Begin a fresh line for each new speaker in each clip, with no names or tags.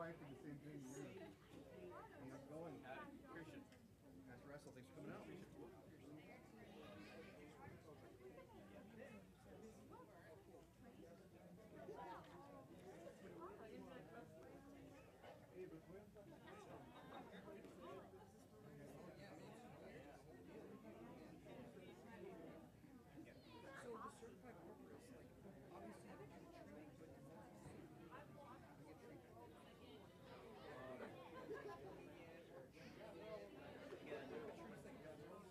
wife did the same thing. You know, going.
Christian.
Master Wrestle, thanks for coming out. So the certified worker is like, obviously they get training, but it's not
Yeah.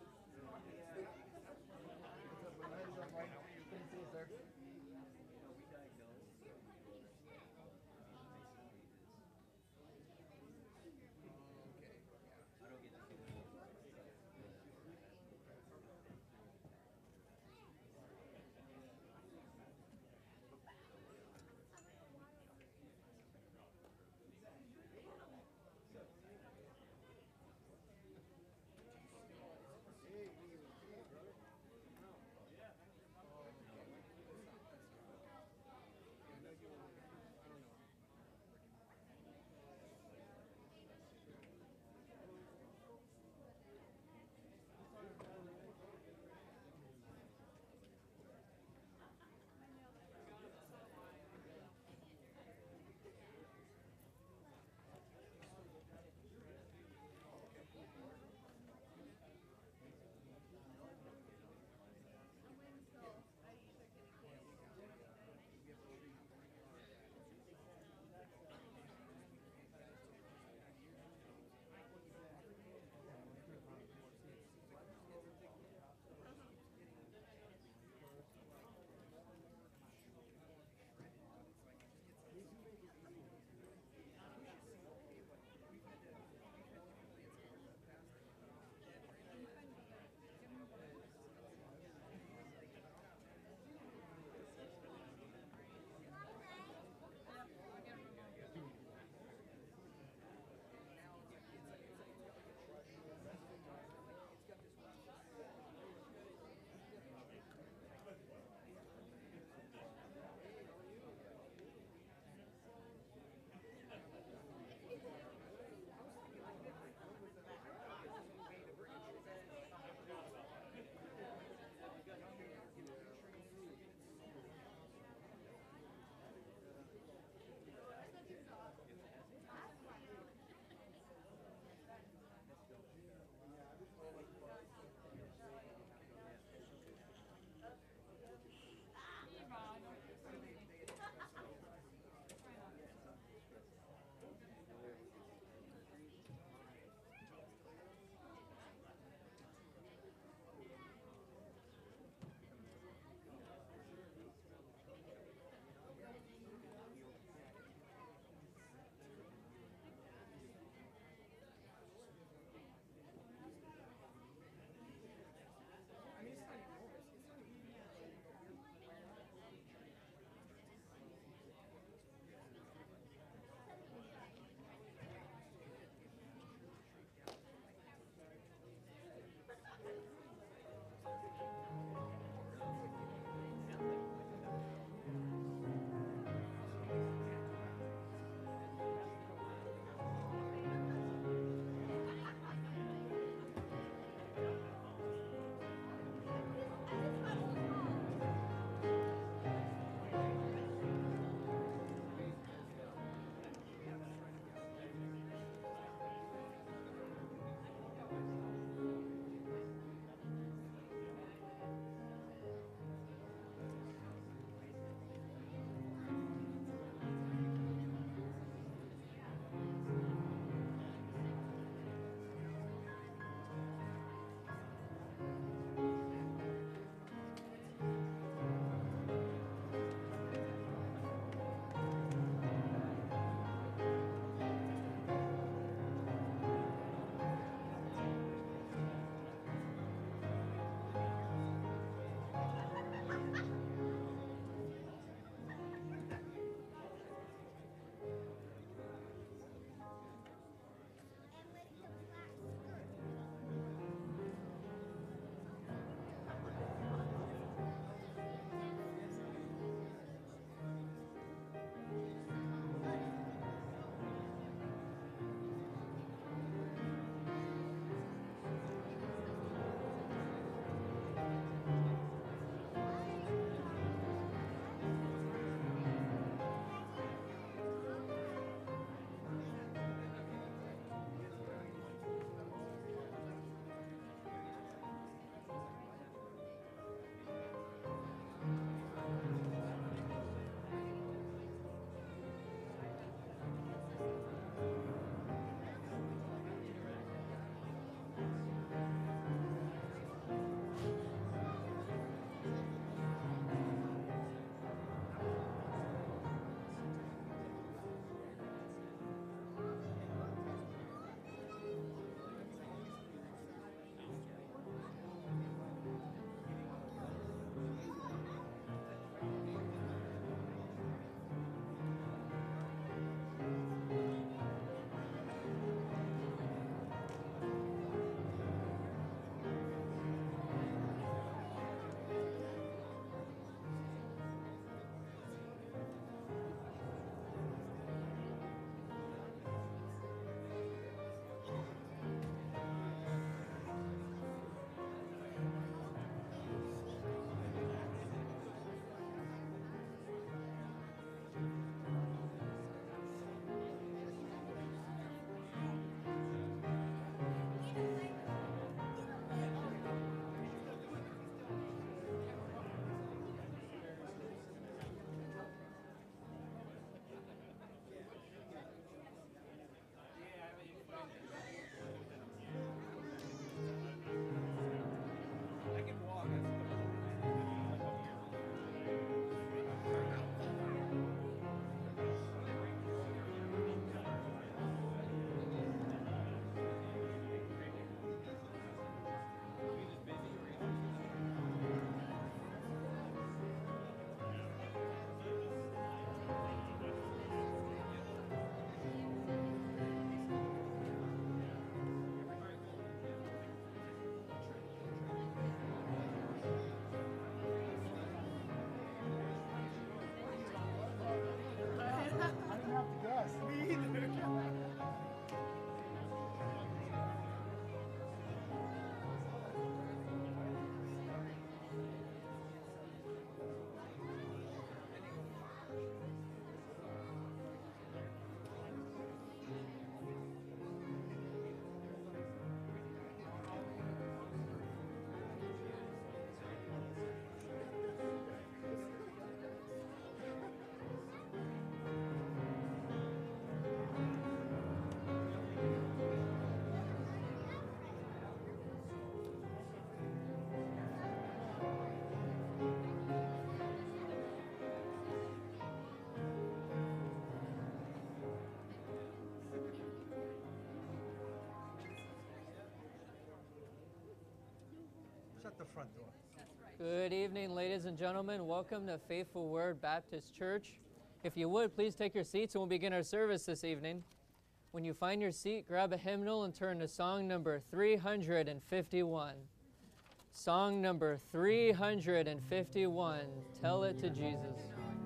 at the front door.
Good evening, ladies and gentlemen. Welcome to Faithful Word Baptist Church. If you would, please take your seats and we'll begin our service this evening. When you find your seat, grab a hymnal and turn to song number 351. Song number 351, Tell It to Jesus.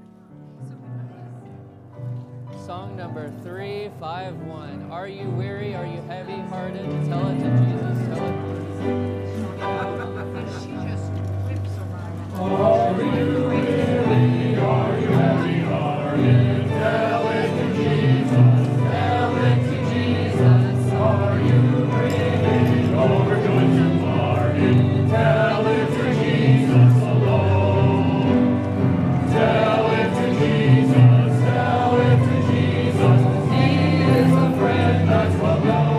Song number 351, Are you weary? Are you heavy-hearted? Tell it to Jesus. Tell it.
She just whips around.
Are you weary? Are you heavy-hearted? Tell it to Jesus. Tell it to Jesus. Are you grieving over joy departed? Tell it to Jesus alone. Tell it to Jesus. Tell it to Jesus. He is a friend that's well known.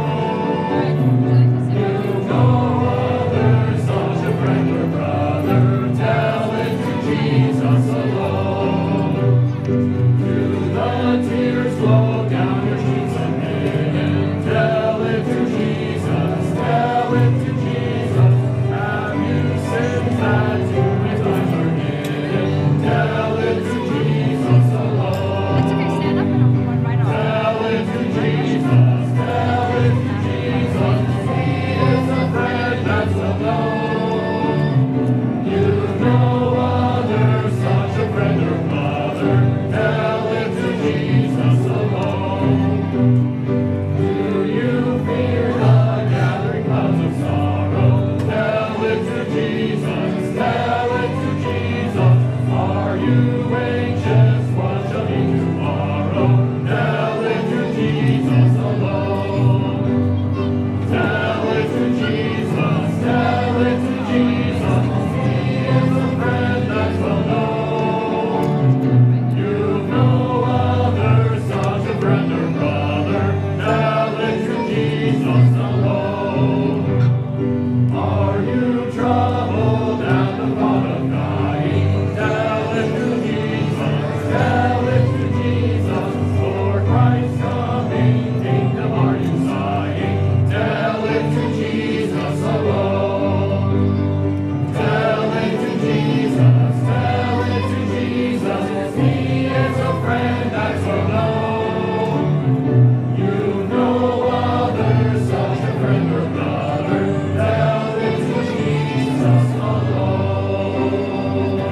You know others, such a friend or brother. Tell it to Jesus alone. Do the tears flow down your cheeks and hidden? Tell it to Jesus. Tell it to Jesus. Have you sins that to his eyes are hidden? Tell it to Jesus alone.
That's okay, stand up and I'll put one right on.
Tell it to Jesus. Tell it to Jesus. He is a friend that's alone. You know others, such a friend or brother. Tell it to Jesus alone. Do you fear the gathering clouds of sorrow? Tell it to Jesus. Tell it to Jesus. Are you anxious? What shall be tomorrow? Tell it to Jesus alone. Tell it to Jesus. Tell it to Jesus. He is a friend that's well known. You know others, such a friend or brother. Tell it to Jesus alone. Are you troubled at the thought of dying? Tell it to Jesus. Tell it to Jesus. For Christ's coming, kingdom are you sighing? Tell it to Jesus alone. Tell it to Jesus. Tell it to Jesus. He is a friend that's well known. You know others, such a friend or brother. Tell it to Jesus alone.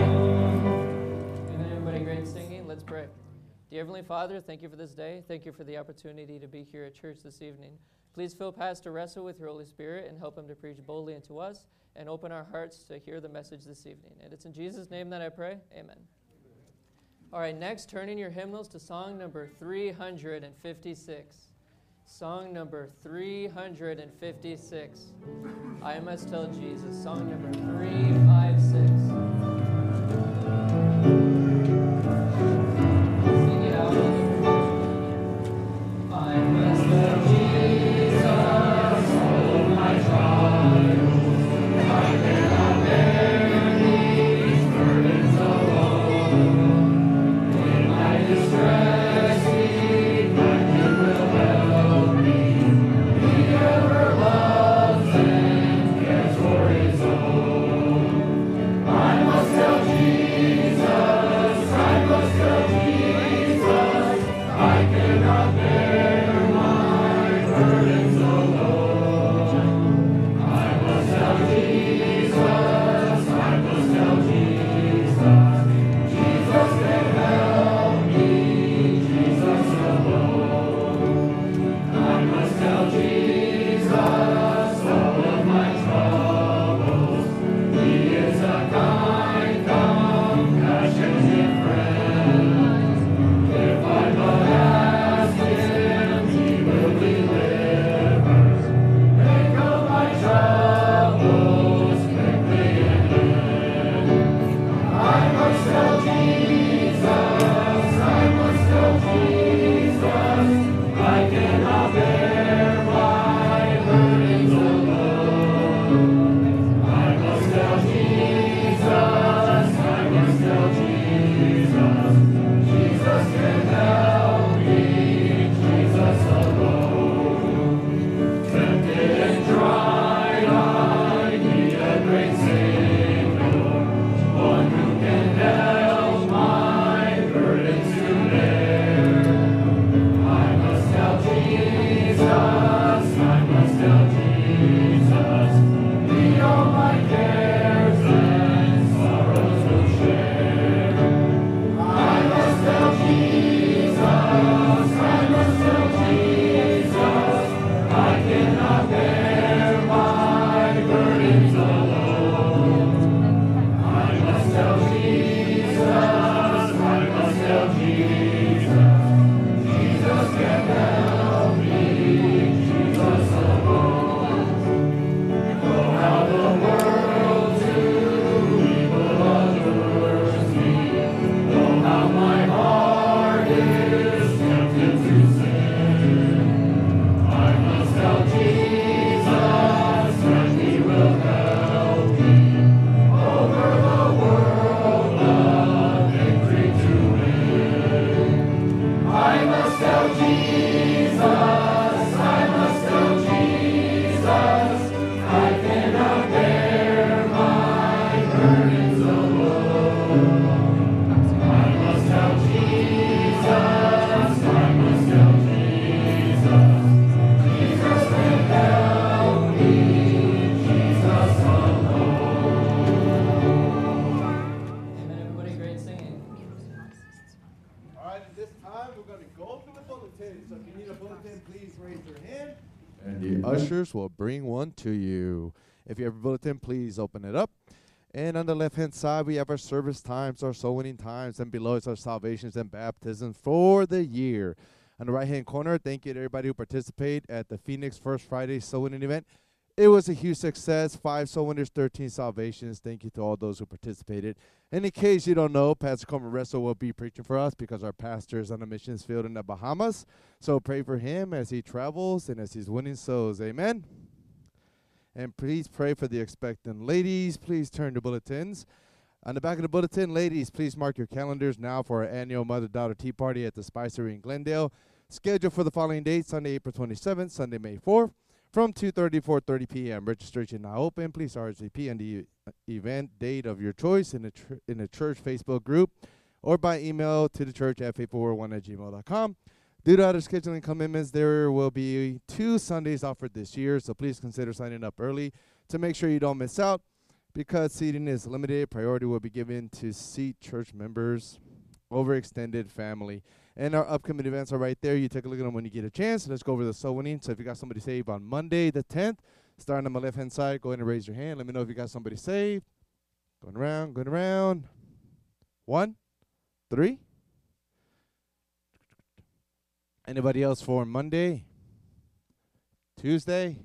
And everybody great singing? Let's pray. Dear Heavenly Father, thank you for this day. Thank you for the opportunity to be here at church this evening. Please fill Pastor Russell with your Holy Spirit and help him to preach boldly unto us and open our hearts to hear the message this evening. And it's in Jesus' name that I pray. Amen. All right, next, turn in your hymnals to song number 356. Song number 356. I Must Tell Jesus. Song number 356. Sing it out. I must tell Jesus, all my trials. I cannot bear these burdens alone. In my distress, He will help me. He ever loves and cares for His own. I must tell Jesus, I must tell Jesus, I cannot bear my burdens alone. I must tell Jesus, I must tell Jesus, Jesus can help me, Jesus alone. I must tell Jesus all of my troubles. He is a kind, compassionate friend. If I but ask Him,
a bulletin, please raise your hand. And the ushers will bring one to you. If you have a bulletin, please open it up. And on the left-hand side, we have our service times, our soul winning times, and below is our salvations and baptisms for the year. On the right-hand corner, thank you to everybody who participated at the Phoenix First Friday soul winning event. It was a huge success. 5 soul winners, 13 salvations. Thank you to all those who participated. And in case you don't know, Pastor Coleman Russell will be preaching for us because our pastor is on a missions field in the Bahamas. So pray for him as he travels and as he's winning souls. Amen. And please pray for the expectant ladies. Please turn to bulletins. On the back of the bulletin, ladies, please mark your calendars now for our annual Mother-Daughter Tea Party at the Spicery in Glendale. Scheduled for the following dates: Sunday, April 27th, Sunday, May 4th, from 2:30 to 4:30 p.m. Registration now open. Please RSVP on the event date of your choice in the church Facebook group or by email to the church at faithful1@gmail.com. Due to other scheduling commitments, there will be 2 Sundays offered this year, so please consider signing up early to make sure you don't miss out. Because seating is limited, priority will be given to seat church members over extended family. And our upcoming events are right there. You take a look at them when you get a chance. Let's go over the soul winning. So if you got somebody saved on Monday the 10th, starting on my left-hand side, go ahead and raise your hand. Let me know if you got somebody saved. Going around, going around. 1, 3. Anybody else for Monday? Tuesday?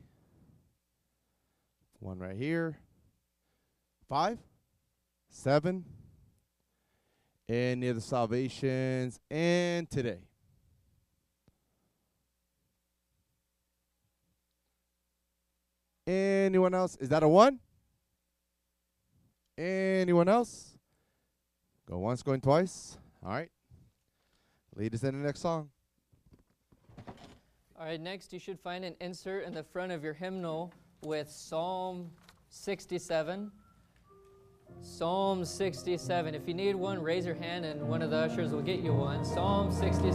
1 right here. 5, 7. Any of the salvations, and today. Anyone else? Is that a 1? Anyone else? Go once, going twice. All right. Lead us in the next song.
All right, next you should find an insert in the front of your hymnal with Psalm 67. Psalm 67. If you need one, raise your hand and one of the ushers will get you one. Psalm 67.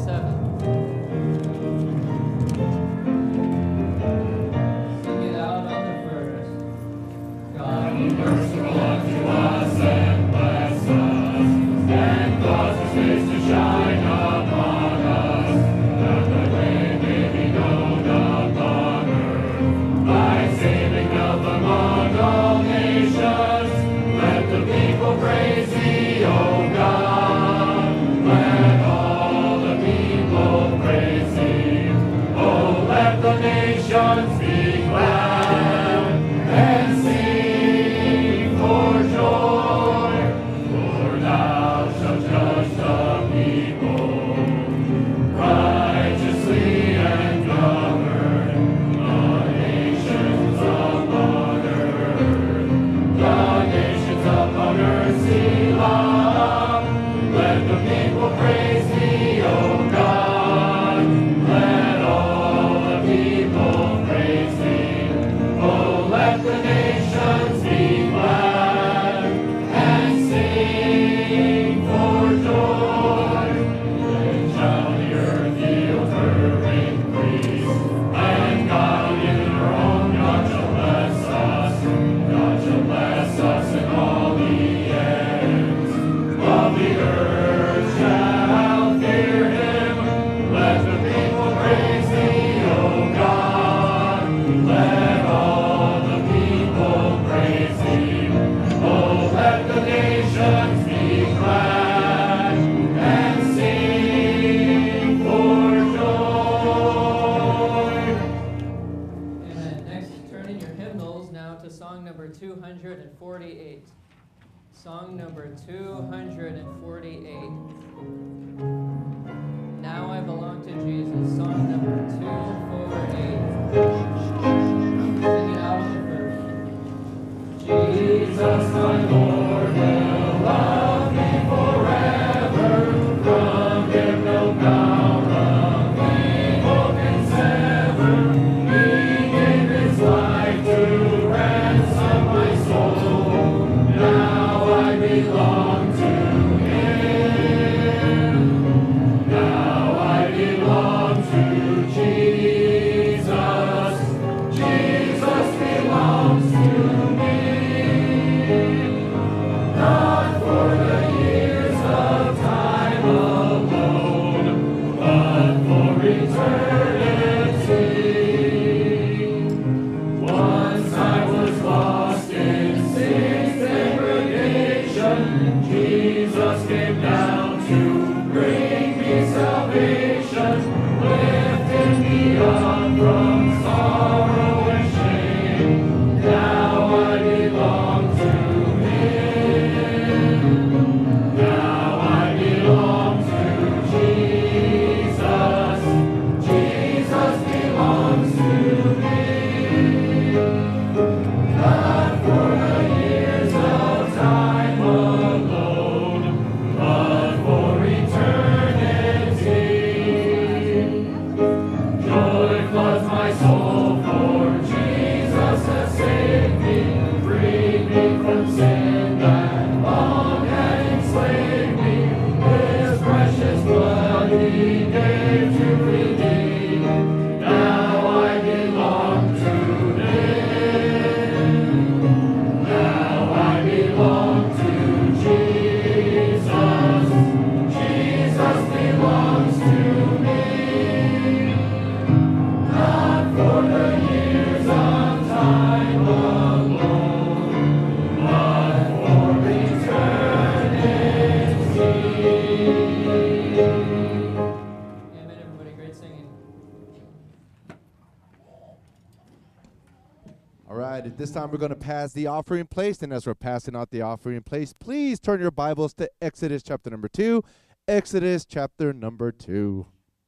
Sing it out on the first. God be merciful unto us and bless us, and cause His face to shine upon us, that the way may be known upon earth, thy saving health among all nations. Let the people praise thee, O God. Let all the people praise thee. Oh, let the nations be glad and sing for joy. For thou shalt judge the people righteously and govern the nations upon earth. The nations upon earth, Selah. Let the people praise thee, O God. Let all the people praise thee. Oh, let the nations be glad and sing for joy. Then shall the earth yield her increase, and God in her own God shall bless us. God shall bless us in all the ends of the earth shall fear him. Let the people praise thee, O God. Let all the people praise thee. Oh, let the nations be glad and sing for joy. Amen. Next, turning your hymnals now to song number 248. Song number 248. Now I belong to Jesus. Song number 248. Sing it out on the first. Jesus, my Lord, will love me forever. From him no power of evil can sever. He gave his life to ransom my soul. Now I belong to him. Now I belong to
At this time, we're going to pass the offering plate. And as we're passing out the offering plate, please turn your Bibles to Exodus chapter number 2. Exodus chapter number 2.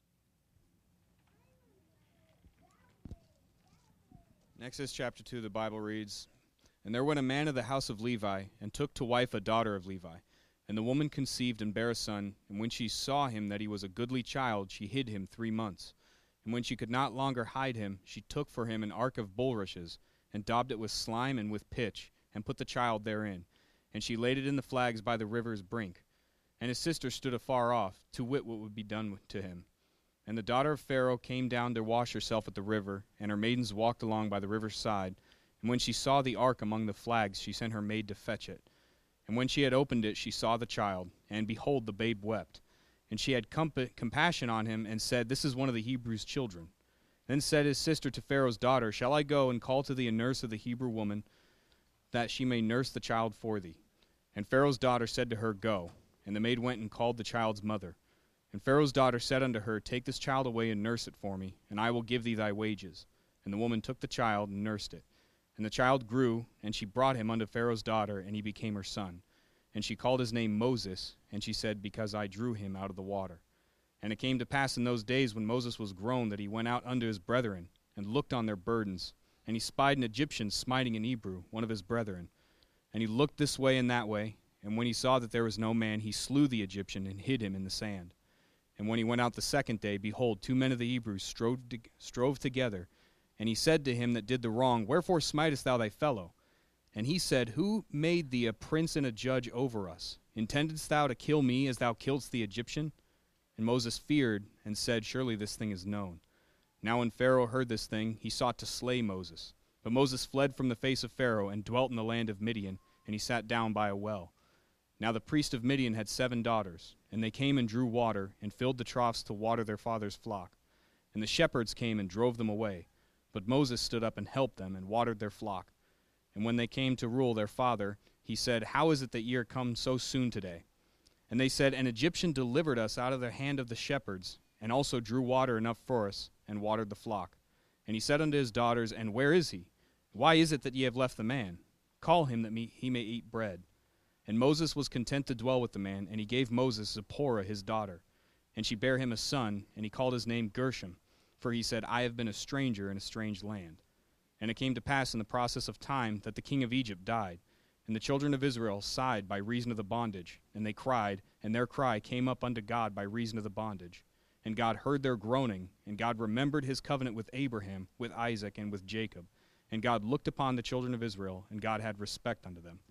In Exodus chapter 2, the Bible reads, "And there went a man of the house of Levi, and took to wife a daughter of Levi. And the woman conceived and bare a son. And when she saw him that he was a goodly child, she hid him 3 months. And when she could not longer hide him, she took for him an ark of bulrushes, and daubed it with slime and with pitch, and put the child therein. And she laid it in the flags by the river's brink. And his sister stood afar off, to wit what would be done to him. And the daughter of Pharaoh came down to wash herself at the river, and her maidens walked along by the river's side. And when she saw the ark among the flags, she sent her maid to fetch it. And when she had opened it, she saw the child, and behold, the babe wept. And she had compassion on him, and said, This is one of the Hebrews' children. Then said his sister to Pharaoh's daughter, Shall I go and call to thee a nurse of the Hebrew woman, that she may nurse the child for thee? And Pharaoh's daughter said to her, Go. And the maid went and called the child's mother. And Pharaoh's daughter said unto her, Take this child away and nurse it for me, and I will give thee thy wages. And the woman took the child and nursed it. And the child grew, and she brought him unto Pharaoh's daughter, and he became her son. And she called his name Moses, and she said, Because I drew him out of the water. And it came to pass in those days when Moses was grown that he went out unto his brethren, and looked on their burdens. And he spied an Egyptian smiting an Hebrew, one of his brethren. And he looked this way and that way, and when he saw that there was no man, he slew the Egyptian and hid him in the sand. And when he went out the second day, behold, 2 men of the Hebrews strove together. And he said to him that did the wrong, Wherefore smitest thou thy fellow? And he said, Who made thee a prince and a judge over us? Intendest thou to kill me as thou killedst the Egyptian? And Moses feared, and said, Surely this thing is known. Now when Pharaoh heard this thing, he sought to slay Moses. But Moses fled from the face of Pharaoh, and dwelt in the land of Midian, and he sat down by a well. Now the priest of Midian had 7 daughters, and they came and drew water, and filled the troughs to water their father's flock. And the shepherds came and drove them away. But Moses stood up and helped them, and watered their flock. And when they came to rule their father, he said, How is it that ye are come so soon today? And they said, An Egyptian delivered us out of the hand of the shepherds, and also drew water enough for us, and watered the flock. And he said unto his daughters, And where is he? Why is it that ye have left the man? Call him that he may eat bread. And Moses was content to dwell with the man, and he gave Moses Zipporah his daughter. And she bare him a son, and he called his name Gershom, for he said, I have been a stranger in a strange land. And it came to pass in the process of time that the king of Egypt died. And the children of Israel sighed by reason of the bondage, and they cried, and their cry came up unto God by reason of the bondage. And God heard their groaning, and God remembered his covenant with Abraham, with Isaac, and with Jacob. And God looked upon the children of Israel, and God had respect unto them.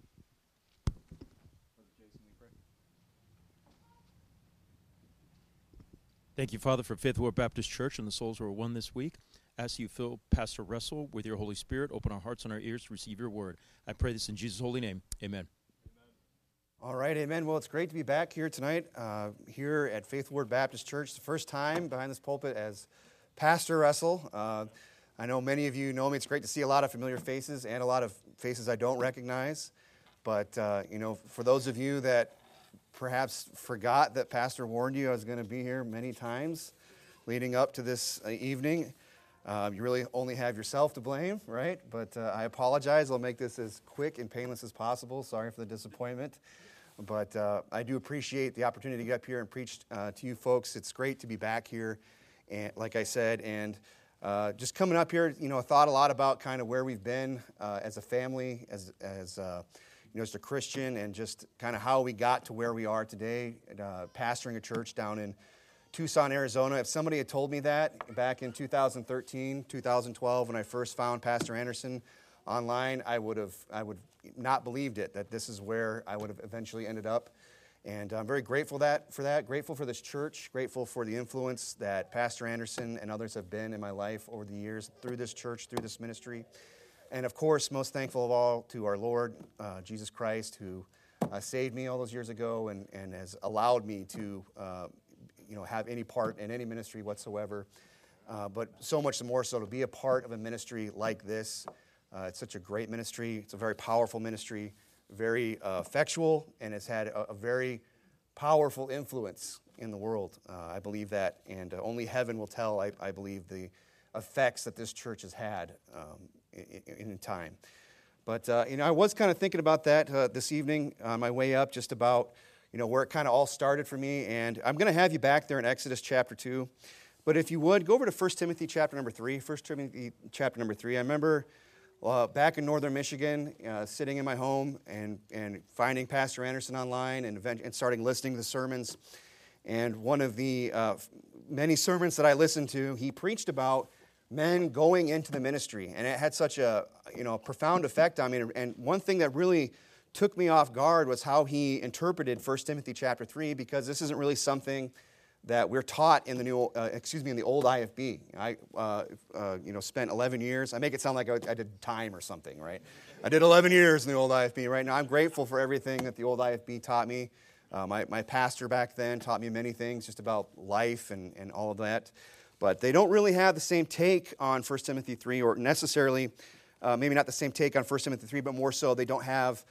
Thank you, Father, for Faith Word Baptist Church and the souls who are won this week. Ask you, fill Pastor Russell with your Holy Spirit. Open our hearts and our ears to receive your word. I pray this in Jesus' holy name. Amen.
All right, amen. Well, it's great to be back here tonight, here at Faith Word Baptist Church. The first time behind this pulpit as Pastor Russell. I know many of you know me. It's great to see a lot of familiar faces and a lot of faces I don't recognize. But, for those of you that perhaps forgot that Pastor warned you I was going to be here many times leading up to this evening, You really only have yourself to blame, right? But I apologize. I'll make this as quick and painless as possible. Sorry for the disappointment. But I do appreciate the opportunity to get up here and preach to you folks. It's great to be back here, and like I said, and just coming up here, I thought a lot about kind of where we've been as a family, as a Christian, and just kind of how we got to where we are today, pastoring a church down in Tucson, Arizona. If somebody had told me that back in 2013, 2012, when I first found Pastor Anderson online, I would not believed it, that this is where I would have eventually ended up. And I'm very grateful for that, grateful for this church, grateful for the influence that Pastor Anderson and others have been in my life over the years through this church, through this ministry. And of course, most thankful of all to our Lord, Jesus Christ, who saved me all those years ago and has allowed me to have any part in any ministry whatsoever, but so much more so to be a part of a ministry like this. It's such a great ministry. It's a very powerful ministry, very effectual, and it's had a very powerful influence in the world. I believe that, and only heaven will tell, I believe, the effects that this church has had in time. But, I was kind of thinking about that this evening on my way up, just about where it kind of all started for me. And I'm going to have you back there in Exodus chapter 2. But if you would, go over to 1 Timothy chapter number 3. 1 Timothy chapter number 3. I remember back in northern Michigan, sitting in my home and finding Pastor Anderson online and starting listening to the sermons. And one of the many sermons that I listened to, he preached about men going into the ministry. And it had such a profound effect on me. And one thing that really took me off guard was how he interpreted 1 Timothy chapter 3, because this isn't really something that we're taught in the in the old IFB. I spent 11 years. I make it sound like I did time or something, right? I did 11 years in the old IFB. Right now, I'm grateful for everything that the old IFB taught me. My pastor back then taught me many things just about life and all of that. But they don't really have the same take on 1 Timothy 3, or necessarily, maybe not the same take on 1 Timothy 3, but more so they don't have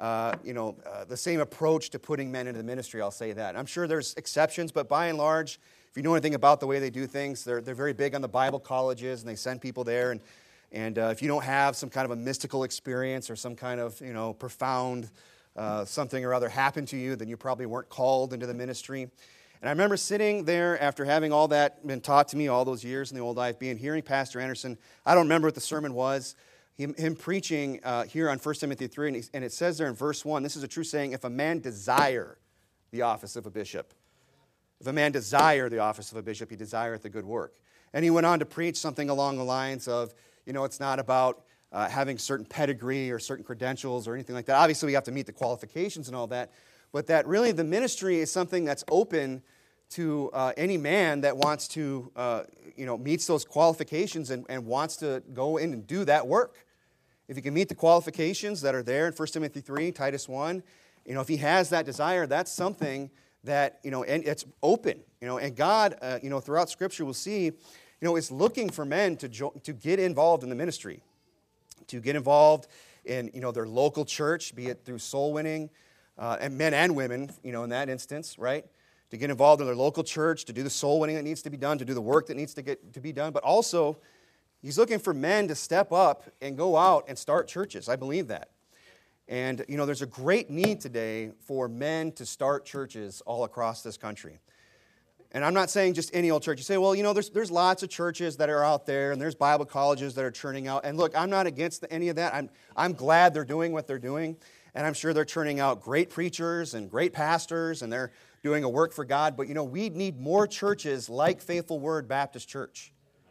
the same approach to putting men into the ministry, I'll say that. I'm sure there's exceptions, but by and large, if you know anything about the way they do things, they're very big on the Bible colleges, and they send people there. And if you don't have some kind of a mystical experience or some kind of, profound something or other happen to you, then you probably weren't called into the ministry. And I remember sitting there after having all that been taught to me all those years in the old IFB and hearing Pastor Anderson. I don't remember what the sermon was. Him preaching here on 1 Timothy 3, and it says there in verse 1, this is a true saying, if a man desire the office of a bishop. If a man desire the office of a bishop, he desireth the good work. And he went on to preach something along the lines of, it's not about having certain pedigree or certain credentials or anything like that. Obviously, we have to meet the qualifications and all that, but that really the ministry is something that's open to any man that wants to, meets those qualifications and wants to go in and do that work. If he can meet the qualifications that are there in 1 Timothy 3, Titus 1, if he has that desire, that's something that, and it's open, and God, throughout Scripture we'll see, is looking for men to get involved in the ministry, to get involved in, their local church, be it through soul winning, and men and women, in that instance, right? To get involved in their local church, to do the soul winning that needs to be done, to do the work that needs to be done, but also he's looking for men to step up and go out and start churches. I believe that. And, there's a great need today for men to start churches all across this country. And I'm not saying just any old church. You say, well, there's lots of churches that are out there, and there's Bible colleges that are churning out. And look, I'm not against any of that. I'm glad they're doing what they're doing, and I'm sure they're churning out great preachers and great pastors, and they're doing a work for God. But, we need more churches like Faithful Word Baptist Church.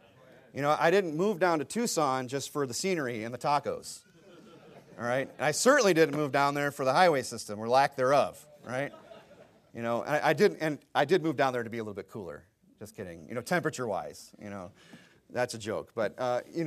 I didn't move down to Tucson just for the scenery and the tacos, all right? And I certainly didn't move down there for the highway system or lack thereof, right? And I did move down there to be a little bit cooler. Just kidding. Temperature-wise, that's a joke. But,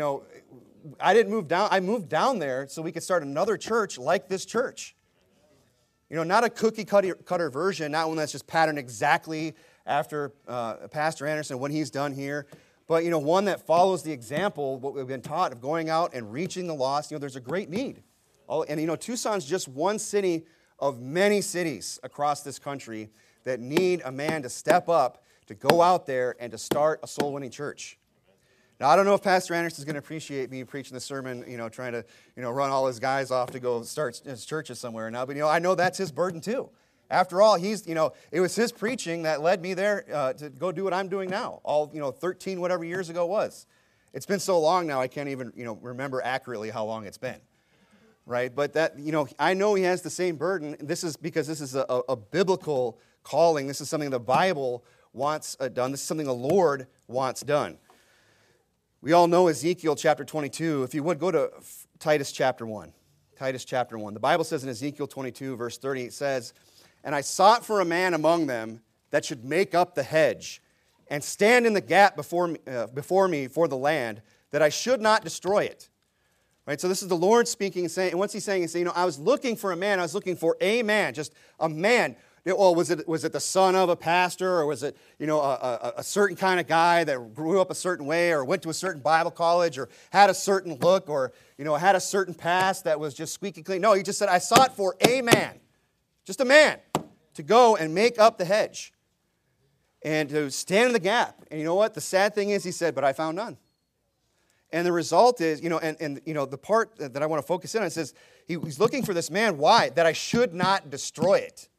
I didn't move down. I moved down there so we could start another church like this church. Not a cookie-cutter version, not one that's just patterned exactly after Pastor Anderson, what he's done here, but, one that follows the example, what we've been taught, of going out and reaching the lost. There's a great need. And, Tucson's just one city of many cities across this country that need a man to step up, to go out there and to start a soul-winning church. Now, I don't know if Pastor Anderson is going to appreciate me preaching the sermon, trying to, run all his guys off to go start his churches somewhere now. But, I know that's his burden too. After all, it was his preaching that led me there to go do what I'm doing now. All, 13 whatever years ago was. It's been so long now, I can't even, remember accurately how long it's been. Right? But that, I know he has the same burden. This is because this is a biblical calling. This is something the Bible wants done. This is something the Lord wants done. We all know Ezekiel chapter 22. If you would, go to Titus chapter 1. Titus chapter 1. The Bible says in Ezekiel 22, verse 30, it says, "And I sought for a man among them that should make up the hedge and stand in the gap before me for the land, that I should not destroy it." Right? So this is the Lord speaking and saying, and what's he saying? He's saying, I was looking for a man. I was looking for a man, just a man. Well, was it the son of a pastor, or was it, a certain kind of guy that grew up a certain way, or went to a certain Bible college, or had a certain look, or, had a certain past that was just squeaky clean? No, he just said, I sought for a man, just a man, to go and make up the hedge and to stand in the gap. And you know what? The sad thing is, he said, but I found none. And the result is, the part that I want to focus in on, it says, he's looking for this man. Why? That I should not destroy it.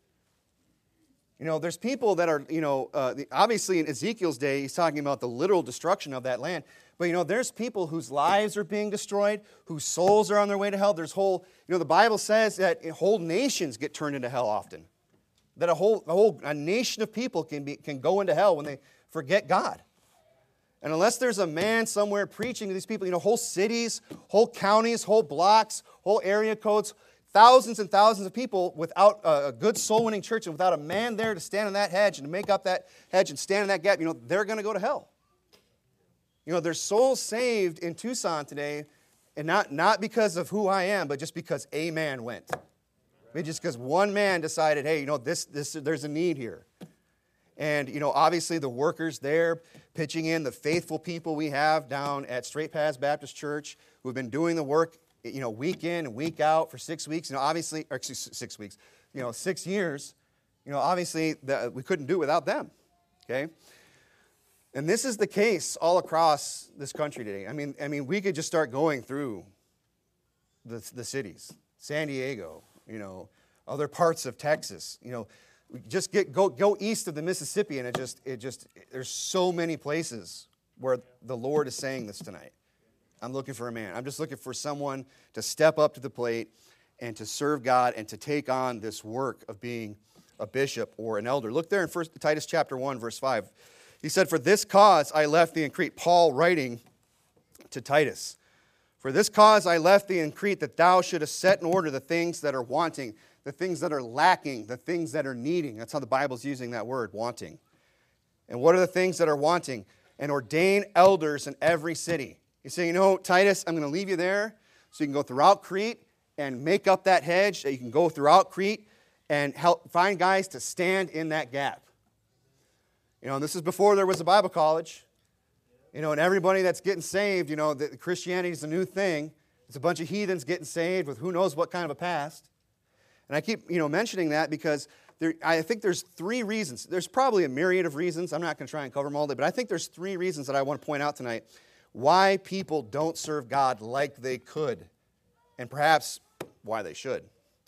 There's people that are, obviously in Ezekiel's day, he's talking about the literal destruction of that land. But, there's people whose lives are being destroyed, whose souls are on their way to hell. There's the Bible says that whole nations get turned into hell often. That a nation of people can go into hell when they forget God. And unless there's a man somewhere preaching to these people, whole cities, whole counties, whole blocks, whole area codes, thousands and thousands of people without a good soul-winning church and without a man there to stand in that hedge and to make up that hedge and stand in that gap, they're going to go to hell. There's souls saved in Tucson today, and not because of who I am, but just because a man went. Maybe just because one man decided, hey, there's a need here. And, obviously the workers there pitching in, the faithful people we have down at Straight Paths Baptist Church who have been doing the work, week in and week out for 6 weeks, obviously, or 6 weeks, 6 years, obviously we couldn't do it without them, okay? And this is the case all across this country today. I mean, we could just start going through the cities, San Diego, other parts of Texas, just go east of the Mississippi, and it just there's so many places where the Lord is saying this tonight. I'm looking for a man. I'm just looking for someone to step up to the plate and to serve God and to take on this work of being a bishop or an elder. Look there in Titus chapter 1, verse 5. He said, "For this cause I left thee in Crete." Paul writing to Titus. "For this cause I left thee in Crete, that thou shouldest set in order the things that are wanting, the things that are lacking, the things that are needing." That's how the Bible's using that word, wanting. And what are the things that are wanting? "And ordain elders in every city." You say, Titus, I'm going to leave you there so you can go throughout Crete and make up that hedge, that you can go throughout Crete and help find guys to stand in that gap. And this is before there was a Bible college. And everybody that's getting saved, that Christianity is a new thing. It's a bunch of heathens getting saved with who knows what kind of a past. And I keep, mentioning that because I think there's 3 reasons. There's probably a myriad of reasons. I'm not going to try and cover them all day, but I think there's 3 reasons that I want to point out tonight why people don't serve God like they could, and perhaps why they should.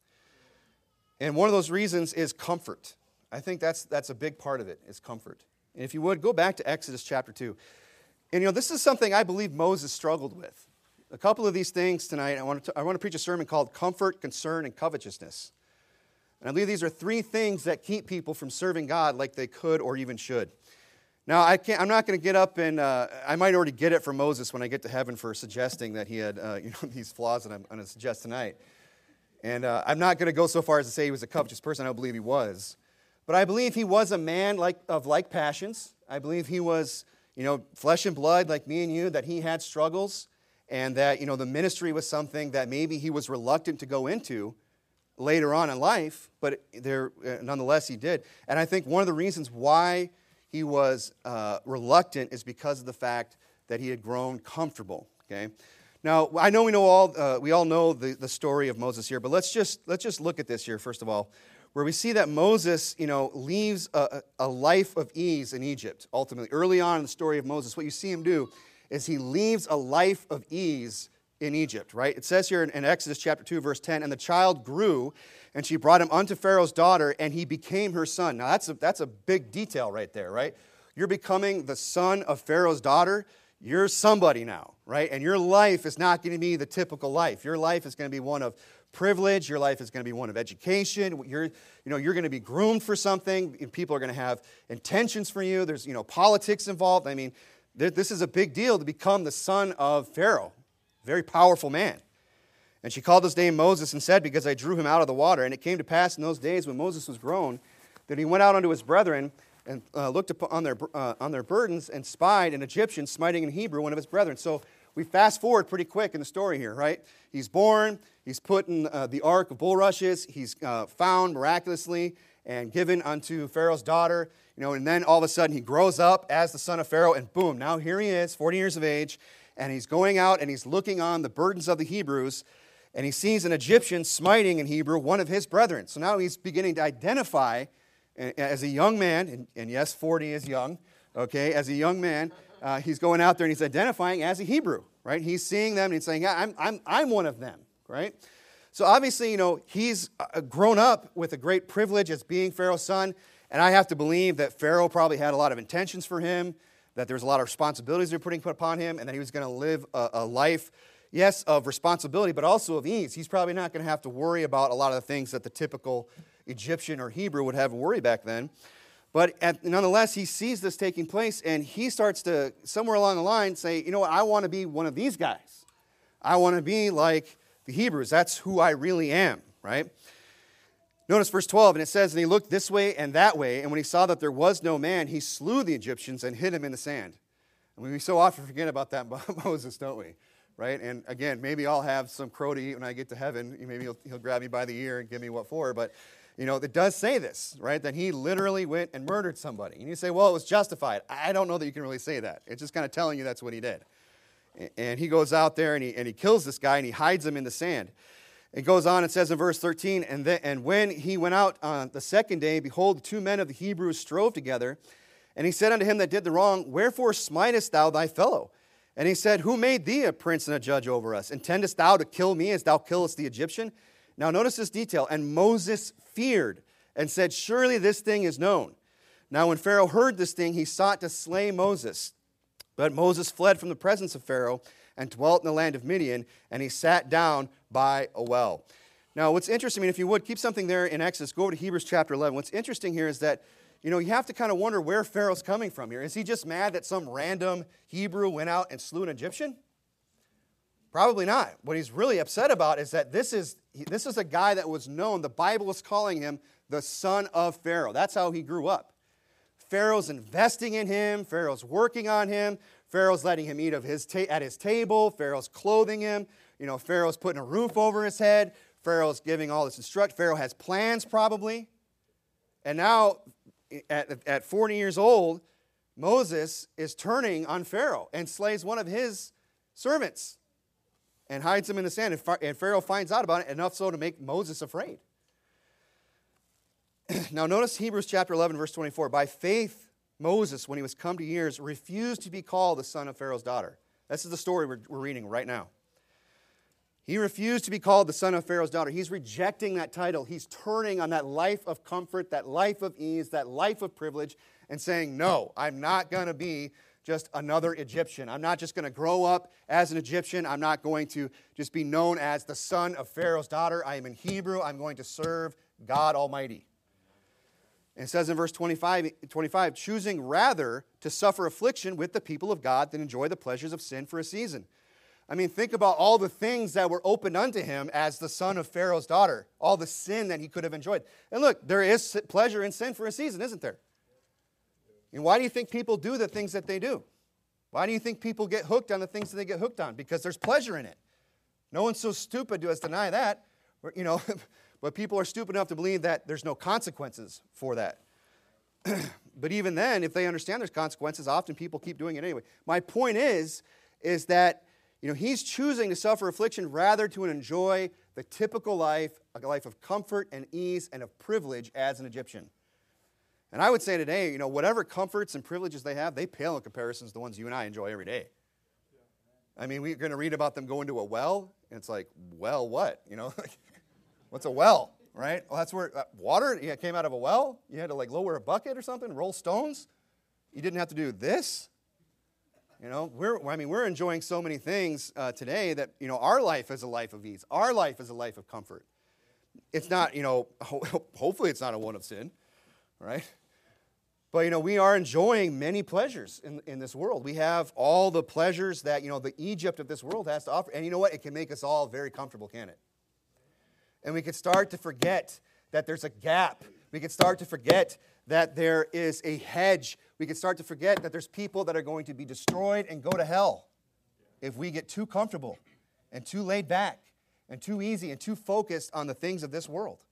And one of those reasons is comfort. I think that's a big part of it, is comfort. And if you would, go back to Exodus chapter 2. And this is something I believe Moses struggled with. A couple of these things tonight, I want to preach a sermon called Comfort, Concern, and Covetousness. And I believe these are 3 things that keep people from serving God like they could or even should. Now, I'm not going to get up and, I might already get it from Moses when I get to heaven for suggesting that he had, these flaws that I'm going to suggest tonight. And I'm not going to go so far as to say he was a covetous person. I don't believe he was. But I believe he was a man of like passions. I believe he was, flesh and blood like me and you, that he had struggles, and that, the ministry was something that maybe he was reluctant to go into later on in life, but nonetheless he did. And I think one of the reasons why he was reluctant is because of the fact that he had grown comfortable. Okay, now I know we all know the story of Moses here, but let's just look at this here first of all, where we see that Moses, leaves a life of ease in Egypt. Ultimately, early on in the story of Moses, what you see him do is he leaves a life of ease in Egypt, right? It says here in Exodus chapter 2, verse 10, and the child grew, and she brought him unto Pharaoh's daughter, and he became her son. Now, that's a big detail right there, right? You're becoming the son of Pharaoh's daughter. You're somebody now, right? And your life is not going to be the typical life. Your life is going to be one of privilege. Your life is going to be one of education. You're going to be groomed for something. People are going to have intentions for you. There's, politics involved. I mean, this is a big deal to become the son of Pharaoh. Very powerful man. And she called his name Moses and said, because I drew him out of the water. And it came to pass in those days when Moses was grown, that he went out unto his brethren and looked upon on their burdens and spied an Egyptian smiting in Hebrew, one of his brethren. So we fast forward pretty quick in the story here, right? He's born. He's put in the ark of bulrushes. He's found miraculously and given unto Pharaoh's daughter. And then all of a sudden he grows up as the son of Pharaoh, and boom, now here he is, 40 years of age, and he's going out and he's looking on the burdens of the Hebrews, and he sees an Egyptian smiting in Hebrew, one of his brethren. So now he's beginning to identify as a young man, and yes, 40 is young, okay, as a young man, he's going out there and he's identifying as a Hebrew, right? He's seeing them and he's saying, yeah, I'm one of them, right? So obviously, he's grown up with a great privilege as being Pharaoh's son, and I have to believe that Pharaoh probably had a lot of intentions for him, that there was a lot of responsibilities they were putting upon him, and that he was going to live a life, yes, of responsibility, but also of ease. He's probably not going to have to worry about a lot of the things that the typical Egyptian or Hebrew would have to worry back then. But nonetheless, he sees this taking place, and he starts to, somewhere along the line, say, you know what, I want to be one of these guys. I want to be like the Hebrews. That's who I really am, right? Notice verse 12, and it says, and he looked this way and that way, and when he saw that there was no man, he slew the Egyptians and hid him in the sand. And we so often forget about that about Moses, don't we? Right? And again, maybe I'll have some crow to eat when I get to heaven. Maybe he'll grab me by the ear and give me what for. But, it does say this, right? That he literally went and murdered somebody. And you say, well, it was justified. I don't know that you can really say that. It's just kind of telling you that's what he did. And he goes out there and he kills this guy and he hides him in the sand. It goes on, it says in verse 13, and when he went out on the second day, behold, the two men of the Hebrews strove together. And he said unto him that did the wrong, wherefore smitest thou thy fellow? And he said, who made thee a prince and a judge over us? Intendest thou to kill me as thou killest the Egyptian? Now notice this detail. And Moses feared and said, surely this thing is known. Now when Pharaoh heard this thing, he sought to slay Moses. But Moses fled from the presence of Pharaoh and dwelt in the land of Midian, and he sat down by a well. Now what's interesting, if you would, keep something there in Exodus. Go over to Hebrews chapter 11. What's interesting here is that you have to kind of wonder where Pharaoh's coming from here. Is he just mad that some random Hebrew went out and slew an Egyptian? Probably not. What he's really upset about is that this is a guy that was known. The Bible is calling him the son of Pharaoh. That's how he grew up. Pharaoh's investing in him. Pharaoh's working on him. Pharaoh's letting him eat at his table. Pharaoh's clothing him. Pharaoh's putting a roof over his head. Pharaoh's giving all this instruction. Pharaoh has plans probably. And now, at 40 years old, Moses is turning on Pharaoh and slays one of his servants and hides him in the sand. And Pharaoh finds out about it, enough so to make Moses afraid. Now notice Hebrews chapter 11, verse 24. By faith, Moses, when he was come to years, refused to be called the son of Pharaoh's daughter. This is the story we're reading right now. He refused to be called the son of Pharaoh's daughter. He's rejecting that title. He's turning on that life of comfort, that life of ease, that life of privilege, and saying, no, I'm not going to be just another Egyptian. I'm not just going to grow up as an Egyptian. I'm not going to just be known as the son of Pharaoh's daughter. I am in Hebrew. I'm going to serve God Almighty. And it says in verse 25, choosing rather to suffer affliction with the people of God than enjoy the pleasures of sin for a season. I mean, think about all the things that were opened unto him as the son of Pharaoh's daughter, all the sin that he could have enjoyed. And look, there is pleasure in sin for a season, isn't there? And why do you think people do the things that they do? Why do you think people get hooked on the things that they get hooked on? Because there's pleasure in it. No one's so stupid to deny that, but people are stupid enough to believe that there's no consequences for that. But even then, if they understand there's consequences, often people keep doing it anyway. My point is that he's choosing to suffer affliction rather to enjoy the typical life, a life of comfort and ease and of privilege as an Egyptian. And I would say today, whatever comforts and privileges they have, they pale in comparison to the ones you and I enjoy every day. I mean, we're going to read about them going to a well, and it's like, well, what? You know, what's a well, right? Well, that's where water came out of a well. You had to like lower a bucket or something, roll stones. You didn't have to do this. You know, we're enjoying so many things today that, you know, our life is a life of ease. Our life is a life of comfort. It's not, you know, hopefully it's not a one of sin, right? But, you know, we are enjoying many pleasures in this world. We have all the pleasures that, you know, the Egypt of this world has to offer. And you know what? It can make us all very comfortable, can it? And we can start to forget that there's a gap. We can start to forget that there is a hedge. We can start to forget that there's people that are going to be destroyed and go to hell if we get too comfortable and too laid back and too easy and too focused on the things of this world.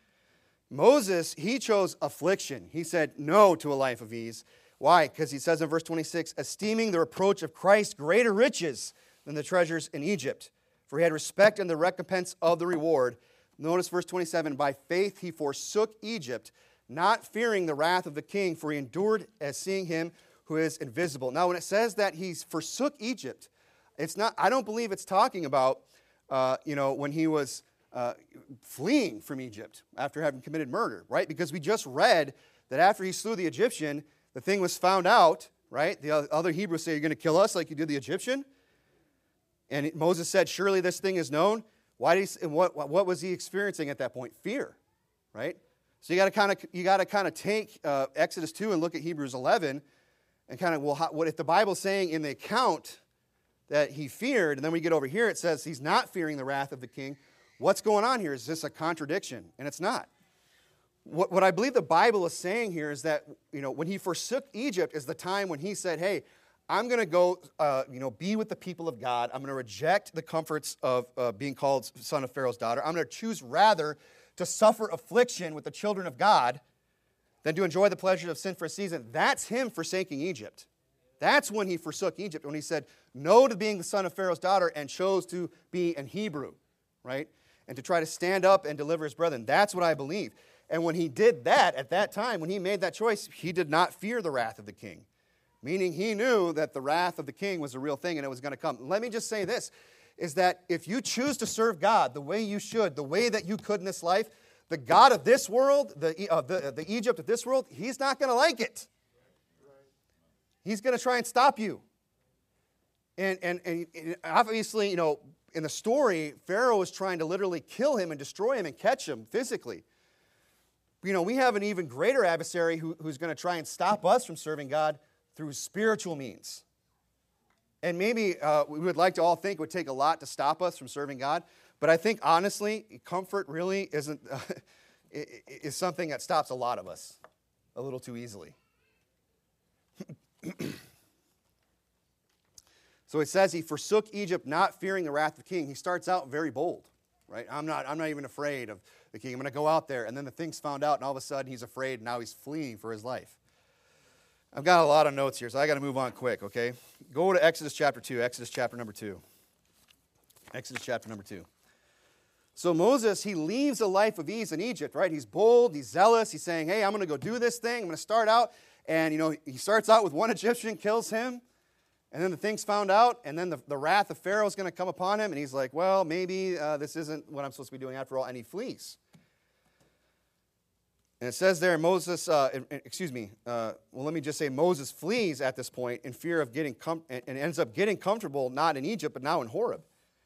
Moses, he chose affliction. He said no to a life of ease. Why? Because he says in verse 26, esteeming the reproach of Christ greater riches than the treasures in Egypt, for he had respect in the recompense of the reward. Notice verse 27, by faith he forsook Egypt, not fearing the wrath of the king, for he endured as seeing him who is invisible. Now, when it says that he forsook Egypt, it's not. I don't believe it's talking about, when he was fleeing from Egypt after having committed murder, right? Because we just read that after he slew the Egyptian, the thing was found out, right? The other Hebrews say, you're going to kill us like you did the Egyptian? And Moses said, surely this thing is known. What was he experiencing at that point? Fear, right? So you got to kind of take Exodus 2 and look at Hebrews 11 and kind of, what if the Bible's saying in the account that he feared, and then we get over here, it says he's not fearing the wrath of the king. What's going on here? Is this a contradiction? And it's not. What I believe the Bible is saying here is that, you know, when he forsook Egypt is the time when he said, hey, I'm going to go, be with the people of God. I'm going to reject the comforts of being called son of Pharaoh's daughter. I'm going to choose rather to suffer affliction with the children of God than to enjoy the pleasures of sin for a season. That's him forsaking Egypt. That's when he forsook Egypt, when he said no to being the son of Pharaoh's daughter and chose to be an Hebrew, right? And to try to stand up and deliver his brethren. That's what I believe. And when he did that, at that time, when he made that choice, he did not fear the wrath of the king. Meaning he knew that the wrath of the king was a real thing and it was going to come. Let me just say this, is that if you choose to serve God the way you should, the way that you could in this life, the God of this world, the Egypt of this world, he's not going to like it. He's going to try and stop you. And obviously, you know, in the story, Pharaoh is trying to literally kill him and destroy him and catch him physically. You know, we have an even greater adversary who's going to try and stop us from serving God through spiritual means. And maybe we would like to all think it would take a lot to stop us from serving God, but I think honestly, comfort really is something that stops a lot of us a little too easily. So it says he forsook Egypt, not fearing the wrath of the king. He starts out very bold, right? I'm not even afraid of the king. I'm going to go out there, and then the thing's found out, and all of a sudden he's afraid, and now he's fleeing for his life. I've got a lot of notes here, so I got to move on quick, okay? Go to Exodus chapter 2, Exodus chapter number 2. Exodus chapter number 2. So Moses, he leaves a life of ease in Egypt, right? He's bold, he's zealous, he's saying, hey, I'm going to go do this thing, I'm going to start out, and, you know, he starts out with one Egyptian, kills him, and then the thing's found out, and then the wrath of Pharaoh is going to come upon him, and he's like, well, maybe this isn't what I'm supposed to be doing after all, and he flees. And it says there, Moses, let me just say Moses flees at this point in fear of getting, and ends up getting comfortable, not in Egypt, but now in Horeb.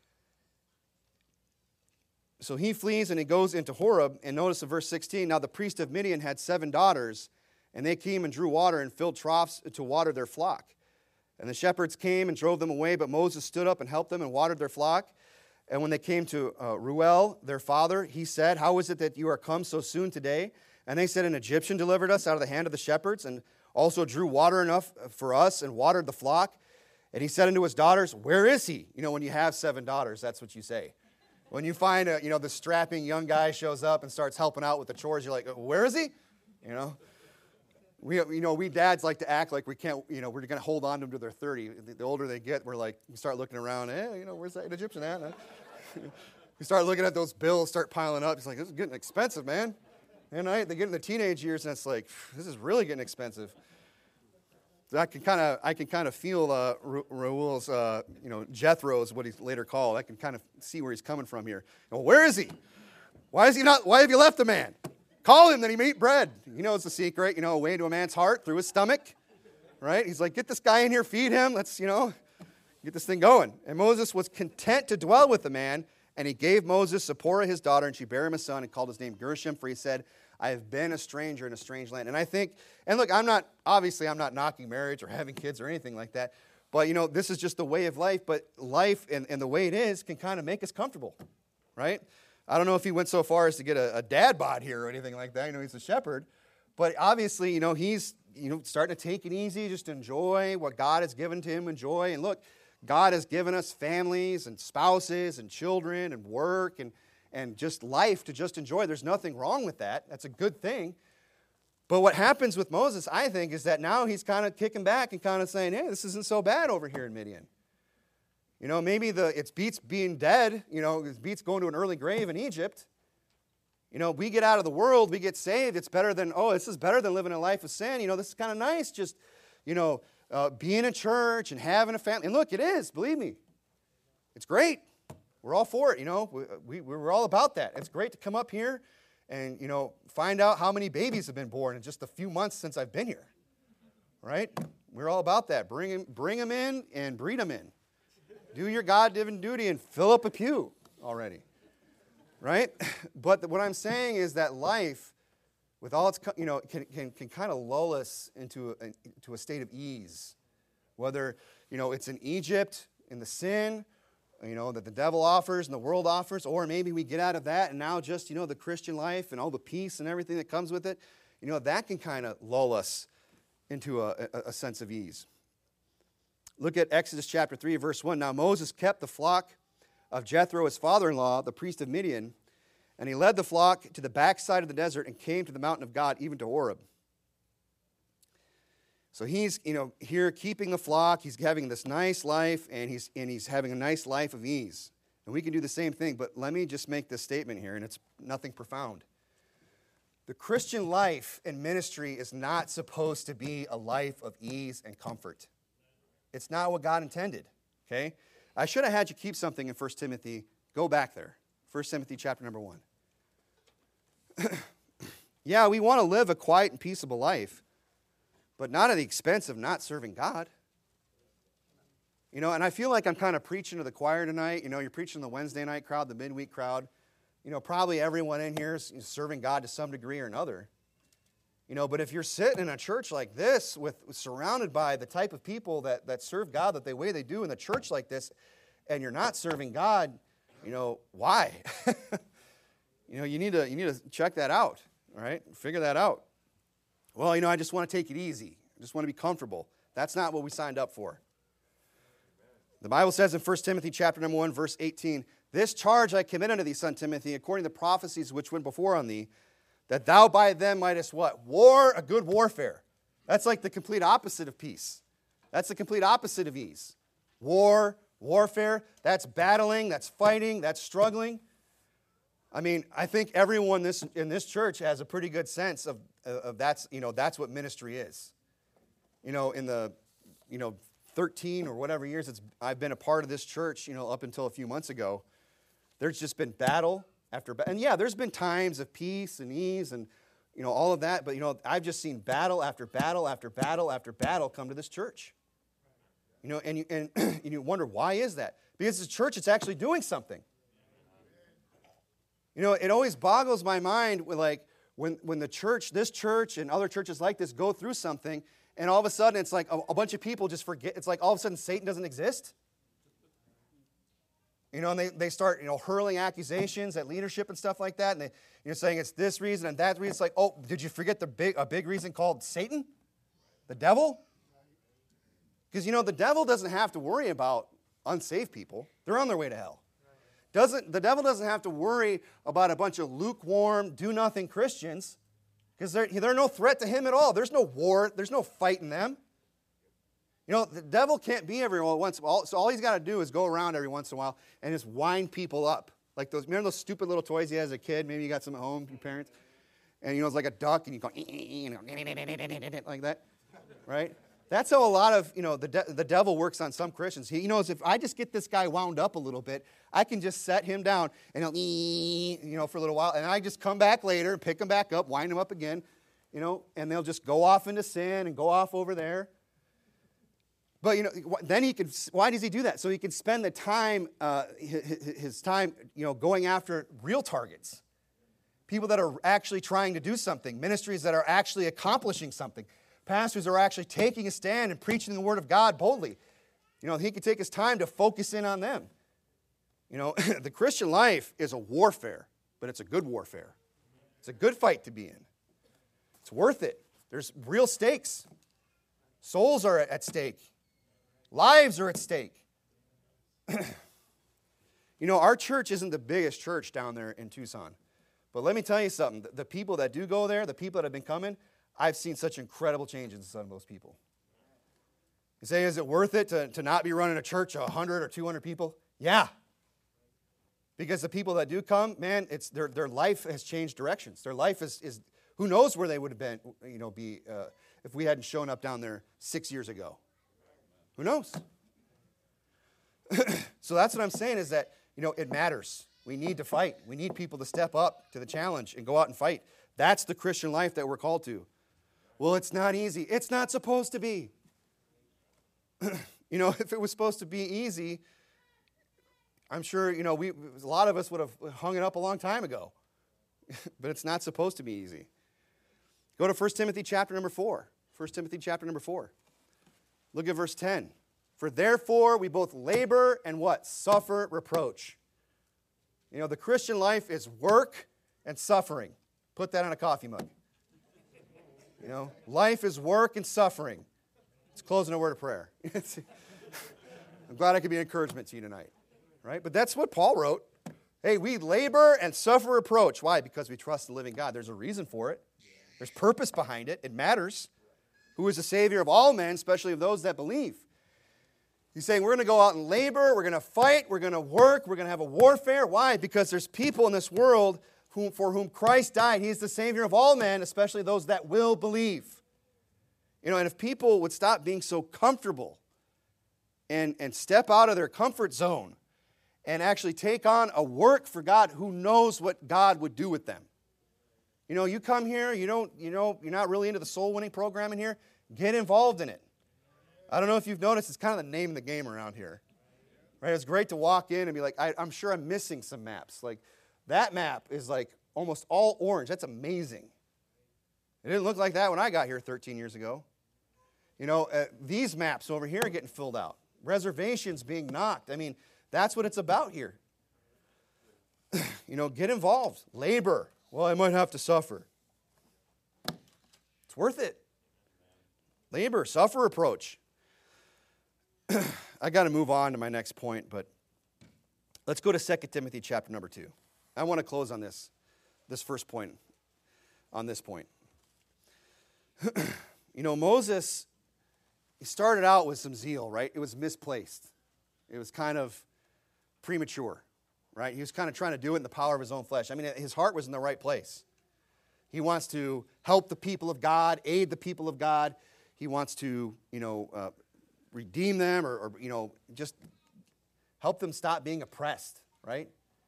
So he flees and he goes into Horeb, and notice in verse 16, now the priest of Midian had 7 daughters, and they came and drew water and filled troughs to water their flock. And the shepherds came and drove them away, but Moses stood up and helped them and watered their flock. And when they came to Reuel, their father, he said, how is it that you are come so soon today? And they said, an Egyptian delivered us out of the hand of the shepherds, and also drew water enough for us and watered the flock. And he said unto his daughters, where is he? You know, when you have 7 daughters, that's what you say. When you find the strapping young guy shows up and starts helping out with the chores, you're like, where is he? You know? We dads like to act like we can't, we're going to hold on to them to their 30. The older they get, we're like, we start looking around, where's that Egyptian at? We start looking at those bills, start piling up. It's like, this is getting expensive, man. And they get in the teenage years, and it's like, this is really getting expensive. I can kind of feel Raul's, Jethro's, what he's later called. I can kind of see where he's coming from here. Well, where is he? Why have you left the man? Call him that he may eat bread. He knows the secret, way to a man's heart through his stomach, right? He's like, get this guy in here, feed him. Let's, get this thing going. And Moses was content to dwell with the man, and he gave Moses Zipporah his daughter, and she bare him a son, and called his name Gershom, for he said, I have been a stranger in a strange land. And I think, and look, I'm not knocking marriage or having kids or anything like that, but, this is just the way of life, but life and the way it is can kind of make us comfortable, right? I don't know if he went so far as to get a dad bod here or anything like that. He's a shepherd, but obviously, he's, starting to take it easy, just enjoy what God has given to him, enjoy. And look, God has given us families and spouses and children and work and just life to just enjoy. There's nothing wrong with that. That's a good thing. But what happens with Moses, I think, is that now he's kind of kicking back and kind of saying, hey, this isn't so bad over here in Midian. Maybe it beats being dead, it beats going to an early grave in Egypt. We get out of the world, we get saved. It's better than, this is better than living a life of sin. This is kind of nice, just, being in church and having a family. And look, it is, believe me. It's great. We're all for it, we're all about that. It's great to come up here and, find out how many babies have been born in just a few months since I've been here, right? We're all about that. Bring them in and breed them in. Do your God-given duty and fill up a pew already, right? But what I'm saying is that life, with all its, can kind of lull us into a state of ease. Whether, it's in Egypt, in the sin, that the devil offers and the world offers, or maybe we get out of that and now just, the Christian life and all the peace and everything that comes with it, that can kind of lull us into a sense of ease. Look at Exodus chapter 3, verse 1. Now Moses kept the flock of Jethro, his father-in-law, the priest of Midian, and he led the flock to the backside of the desert and came to the mountain of God, even to Horeb. So he's, here keeping the flock. He's having this nice life, and he's having a nice life of ease. And we can do the same thing, but let me just make this statement here, and it's nothing profound. The Christian life and ministry is not supposed to be a life of ease and comfort. It's not what God intended, okay? I should have had you keep something in 1 Timothy. Go back there. 1 Timothy chapter number 1. Yeah, we want to live a quiet and peaceable life, but not at the expense of not serving God. And I feel like I'm kind of preaching to the choir tonight. You're preaching to the Wednesday night crowd, the midweek crowd. Probably everyone in here is serving God to some degree or another. But if you're sitting in a church like this, surrounded by the type of people that serve God the way they do in a church like this, and you're not serving God, why? You need to check that out, all right? Figure that out. Well, I just want to take it easy. I just want to be comfortable. That's not what we signed up for. The Bible says in 1 Timothy chapter number 1, verse 18, this charge I commit unto thee, son Timothy, according to the prophecies which went before on thee, that thou by them mightest what? War a good warfare. That's like the complete opposite of peace. That's the complete opposite of ease. Warfare, that's battling, that's fighting, that's struggling. I think everyone in this church has a pretty good sense of that's what ministry is. In the 13 or whatever years I've been a part of this church, up until a few months ago, there's just been battle after battle. And yeah, there's been times of peace and ease and all of that, but I've just seen battle after battle after battle after battle come to this church. And you wonder, why is that? Because it's a church that's actually doing something. It always boggles my mind when the church, this church and other churches like this go through something, and all of a sudden it's like a bunch of people just forget. It's like all of a sudden Satan doesn't exist. And they start, hurling accusations at leadership and stuff like that, and they're saying it's this reason and that reason. It's like, oh, did you forget a big reason called Satan? The devil? Because, the devil doesn't have to worry about unsaved people. They're on their way to hell. The devil doesn't have to worry about a bunch of lukewarm, do-nothing Christians, because they're no threat to him at all. There's no war. There's no fight in them. The devil can't be everywhere at once. So all he's got to do is go around every once in a while and just wind people up. Like remember those stupid little toys you had as a kid? Maybe you got some at home from your parents. And it's like a duck, and you go like that, right? That's how a lot of, the devil works on some Christians. He knows if I just get this guy wound up a little bit, I can just set him down and he'll, for a little while. And I just come back later and pick him back up, wind him up again, and they'll just go off into sin and go off over there. But, then why does he do that? So he can spend the time, his time, going after real targets. People that are actually trying to do something. Ministries that are actually accomplishing something. Pastors are actually taking a stand and preaching the Word of God boldly. He can take his time to focus in on them. The Christian life is a warfare, but it's a good warfare. It's a good fight to be in. It's worth it. There's real stakes. Souls are at stake. Lives are at stake. Our church isn't the biggest church down there in Tucson. But let me tell you something. The people that do go there, the people that have been coming, I've seen such incredible changes in some of those people. You say, is it worth it to not be running a church of 100 or 200 people? Yeah. Because the people that do come, man, it's their life has changed directions. Their life is who knows where they would have been, if we hadn't shown up down there 6 years ago. Who knows? So that's what I'm saying is that, it matters. We need to fight. We need people to step up to the challenge and go out and fight. That's the Christian life that we're called to. Well, it's not easy. It's not supposed to be. If it was supposed to be easy, I'm sure, a lot of us would have hung it up a long time ago. But it's not supposed to be easy. Go to 1 Timothy chapter number 4. 1 Timothy chapter number 4. Look at verse 10. For therefore we both labor and what? Suffer reproach. The Christian life is work and suffering. Put that on a coffee mug. Life is work and suffering. Let's close in a word of prayer. I'm glad I could be an encouragement to you tonight. Right? But that's what Paul wrote. Hey, we labor and suffer reproach. Why? Because we trust the living God. There's a reason for it. There's purpose behind it. It matters. Who is the Savior of all men, especially of those that believe. He's saying we're going to go out and labor, we're going to fight, we're going to work, we're going to have a warfare. Why? Because there's people in this world for whom Christ died. He's the Savior of all men, especially those that will believe. And if people would stop being so comfortable and step out of their comfort zone and actually take on a work for God, who knows what God would do with them. You come here, you're not really into the soul winning program in here, get involved in it. I don't know if you've noticed, it's kind of the name of the game around here. Right? It's great to walk in and be like, I'm sure I'm missing some maps. Like, that map is like almost all orange. That's amazing. It didn't look like that when I got here 13 years ago. These maps over here are getting filled out. Reservations being knocked. I mean, that's what it's about here. Get involved. Labor. Well, I might have to suffer. It's worth it. Labor, suffer, reproach. I got to move on to my next point, but let's go to 2 Timothy chapter number 2. I want to close on this first point, on this point. Moses, he started out with some zeal, right? It was misplaced. It was kind of premature, right? He was kind of trying to do it in the power of his own flesh. I mean, his heart was in the right place. He wants to help the people of God, aid the people of God. He wants to, redeem them or just help them stop being oppressed, right?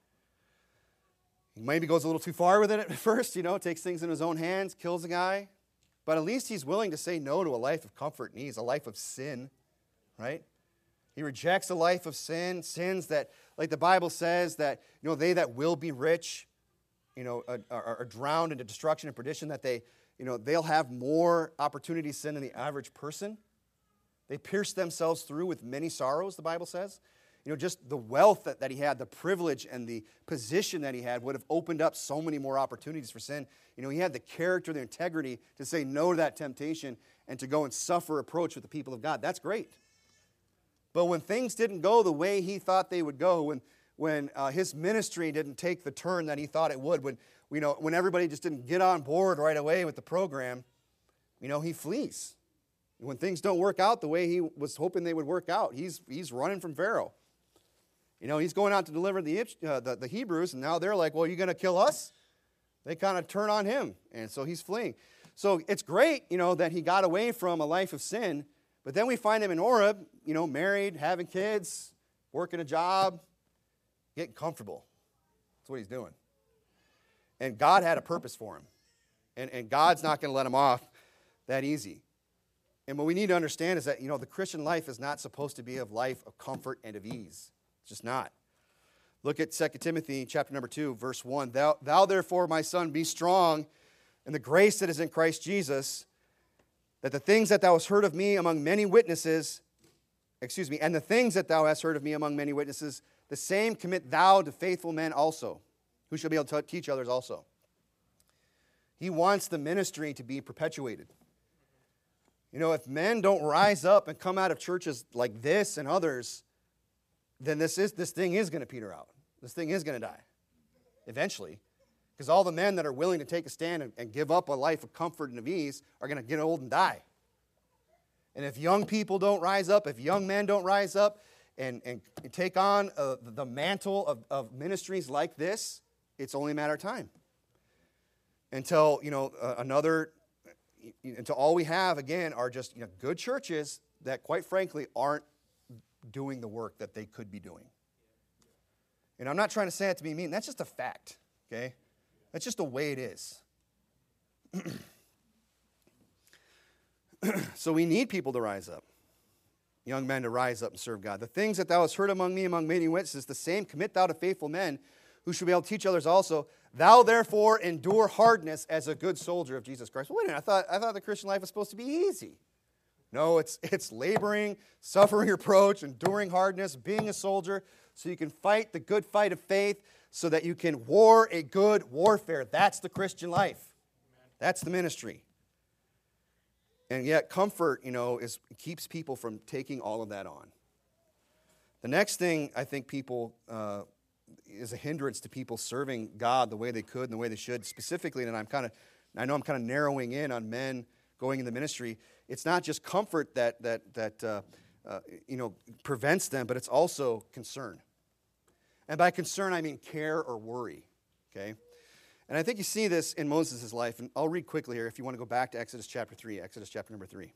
He maybe goes a little too far with it at first, takes things in his own hands, kills a guy. But at least he's willing to say no to a life of comfort and ease, a life of sin, right? He rejects a life of sins that, like the Bible says, that, they that will be rich, are drowned into destruction and perdition, that they'll have more opportunity to sin than the average person. They pierce themselves through with many sorrows, the Bible says. Just the wealth that he had, the privilege and the position that he had would have opened up so many more opportunities for sin. He had the character, the integrity to say no to that temptation and to go and suffer reproach with the people of God. That's great. But when things didn't go the way he thought they would go, when his ministry didn't take the turn that he thought it would, when everybody just didn't get on board right away with the program, he flees. When things don't work out the way he was hoping they would work out, he's running from Pharaoh. He's going out to deliver the Hebrews, and now they're like, well, are you going to kill us? They kind of turn on him, and so he's fleeing. So it's great, that he got away from a life of sin, But then we find him in Oreb, married, having kids, working a job, getting comfortable. That's what he's doing. And God had a purpose for him. And God's not going to let him off that easy. And what we need to understand is that, the Christian life is not supposed to be a life of comfort and of ease. It's just not. Look at 2 Timothy chapter number 2, verse 1. Thou therefore, my son, be strong in the grace that is in Christ Jesus, that the things that thou hast heard of me among many witnesses, and the things that thou hast heard of me among many witnesses, the same commit thou to faithful men also, who shall be able to teach others also. He wants the ministry to be perpetuated. If men don't rise up and come out of churches like this and others, then this thing is going to peter out. This thing is going to die eventually. Because all the men that are willing to take a stand and give up a life of comfort and of ease are going to get old and die. And if young people don't rise up, if young men don't rise up and take on the mantle of ministries like this, it's only a matter of time. Until, until all we have, again, are just good churches that, quite frankly, aren't doing the work that they could be doing. And I'm not trying to say that to be mean. That's just a fact, okay? That's just the way it is. So we need people to rise up, young men to rise up and serve God. The things that thou hast heard among me, among many witnesses, the same commit thou to faithful men, who shall be able to teach others also. Thou therefore endure hardness as a good soldier of Jesus Christ. Well, wait a minute, I thought the Christian life was supposed to be easy. No, it's laboring, suffering reproach, enduring hardness, being a soldier, so you can fight the good fight of faith, so that you can war a good warfare. That's the Christian life. That's the ministry. And yet comfort, keeps people from taking all of that on. The next thing I think people is a hindrance to people serving God the way they could and the way they should, specifically, and I know I'm kind of narrowing in on men going in the ministry. It's not just comfort that prevents them, but it's also concern. And by concern, I mean care or worry, okay? And I think you see this in Moses' life, and I'll read quickly here if you want to go back to Exodus chapter 3, Exodus chapter number 3.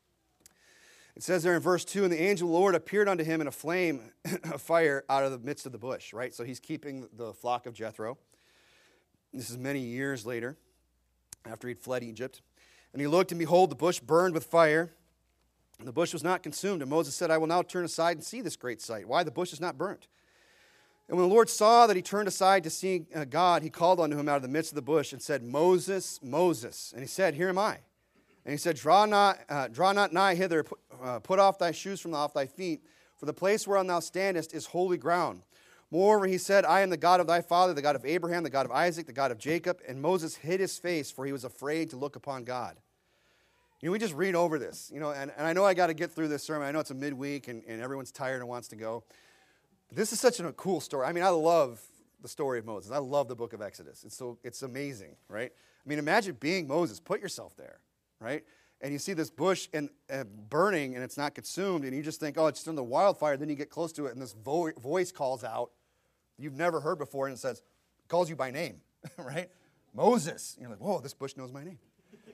It says there in verse 2, and the angel of the Lord appeared unto him in a flame of fire out of the midst of the bush, right? So he's keeping the flock of Jethro. This is many years later, after he'd fled Egypt. And he looked, and behold, the bush burned with fire, and the bush was not consumed. And Moses said, I will now turn aside and see this great sight, why the bush is not burnt. And when the Lord saw that he turned aside to see God, he called unto him out of the midst of the bush and said, Moses, Moses. And he said, Here am I. And he said, Draw not nigh hither, put off thy shoes from off thy feet, for the place whereon thou standest is holy ground. Moreover, he said, I am the God of thy father, the God of Abraham, the God of Isaac, the God of Jacob. And Moses hid his face, for he was afraid to look upon God. We just read over this, and I know I got to get through this sermon. I know it's a midweek, and everyone's tired and wants to go. But this is such a cool story. I mean, I love the story of Moses. I love the book of Exodus. It's amazing, right? I mean, imagine being Moses. Put yourself there, right? And you see this bush burning, and it's not consumed, and you just think, oh, it's just in the wildfire. Then you get close to it, and this voice calls out you've never heard before, and it says, calls you by name, right? Moses. And you're like, whoa, this bush knows my name.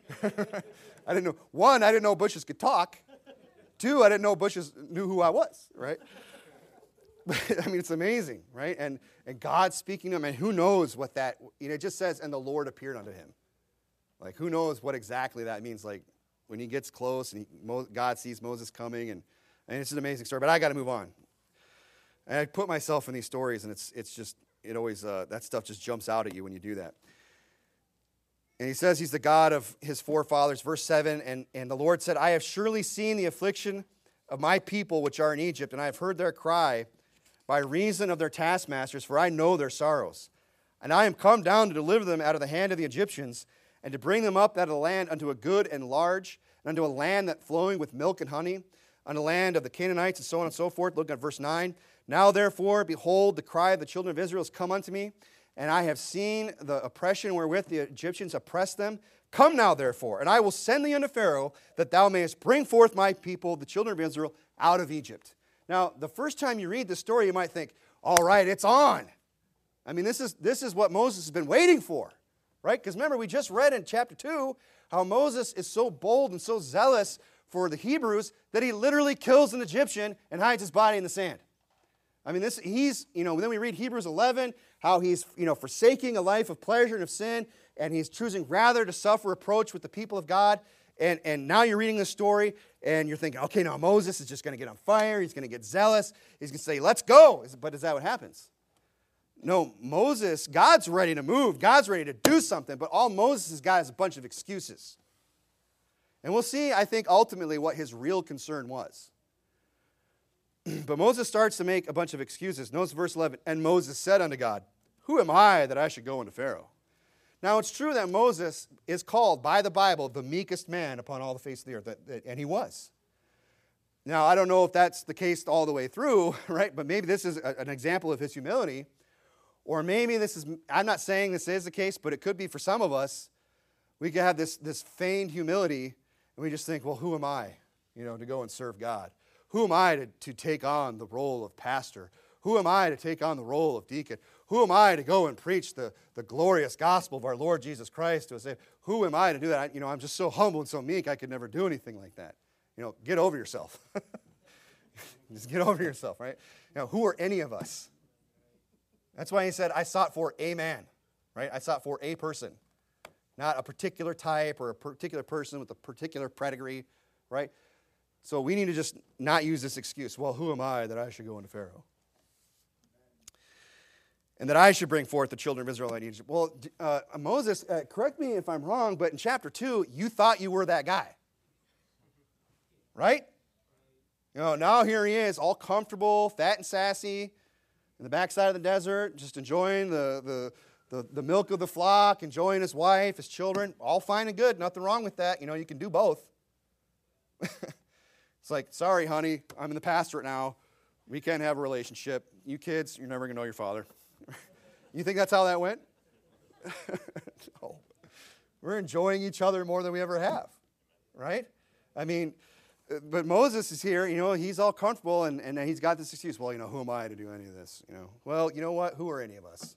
I didn't know. One, I didn't know bushes could talk. Two, I didn't know bushes knew who I was, right? I mean, it's amazing, right? And God speaking to him, and who knows what that, it just says, and the Lord appeared unto him. Like, who knows what exactly that means? Like, when he gets close and God sees Moses coming, and it's an amazing story. But I got to move on. And I put myself in these stories, and it's just, it always, that stuff just jumps out at you when you do that. And he says he's the God of his forefathers. Verse 7, and the Lord said, I have surely seen the affliction of my people which are in Egypt, and I have heard their cry by reason of their taskmasters, for I know their sorrows. And I am come down to deliver them out of the hand of the Egyptians, and to bring them up out of the land unto a good and large, and unto a land that flowing with milk and honey, unto the land of the Canaanites, and so on and so forth. Look at verse 9. Now therefore, behold, the cry of the children of Israel has come unto me, and I have seen the oppression wherewith the Egyptians oppressed them. Come now therefore, and I will send thee unto Pharaoh, that thou mayest bring forth my people, the children of Israel, out of Egypt. Now, the first time you read this story, you might think, all right, it's on. I mean, this is what Moses has been waiting for, right? Because remember, we just read in chapter 2 how Moses is so bold and so zealous for the Hebrews that he literally kills an Egyptian and hides his body in the sand. I mean, then we read Hebrews 11, how he's, forsaking a life of pleasure and of sin, and he's choosing rather to suffer reproach with the people of God. And now you're reading this story, and you're thinking, okay, now Moses is just going to get on fire. He's going to get zealous. He's going to say, let's go. But is that what happens? No, Moses, God's ready to move. God's ready to do something, but all Moses has got is a bunch of excuses. And we'll see, I think, ultimately what his real concern was. But Moses starts to make a bunch of excuses. Notice verse 11, and Moses said unto God, who am I that I should go unto Pharaoh? Now, it's true that Moses is called by the Bible the meekest man upon all the face of the earth, and he was. Now, I don't know if that's the case all the way through, right? But maybe this is an example of his humility. Or maybe this is, I'm not saying this is the case, but it could be for some of us. We could have this feigned humility, and we just think, well, who am I, to go and serve God? Who am I to take on the role of pastor? Who am I to take on the role of deacon? Who am I to go and preach the glorious gospel of our Lord Jesus Christ to us? Who am I to do that? I'm just so humble and so meek, I could never do anything like that. Get over yourself. Just get over yourself, right? Who are any of us? That's why he said, I sought for a man, right? I sought for a person, not a particular type or a particular person with a particular pedigree, right? So we need to just not use this excuse. Well, who am I that I should go into Pharaoh? And that I should bring forth the children of Israel out of Egypt. Well, Moses, correct me if I'm wrong, but in chapter 2, you thought you were that guy. Right? Now here he is, all comfortable, fat and sassy, in the backside of the desert, just enjoying the milk of the flock, enjoying his wife, his children, all fine and good, nothing wrong with that. You can do both. It's like, sorry, honey, I'm in the pastorate now. We can't have a relationship. You kids, you're never going to know your father. You think that's how that went? No. We're enjoying each other more than we ever have, right? I mean, but Moses is here, he's all comfortable, and he's got this excuse, well, who am I to do any of this? Well, you know what? Who are any of us?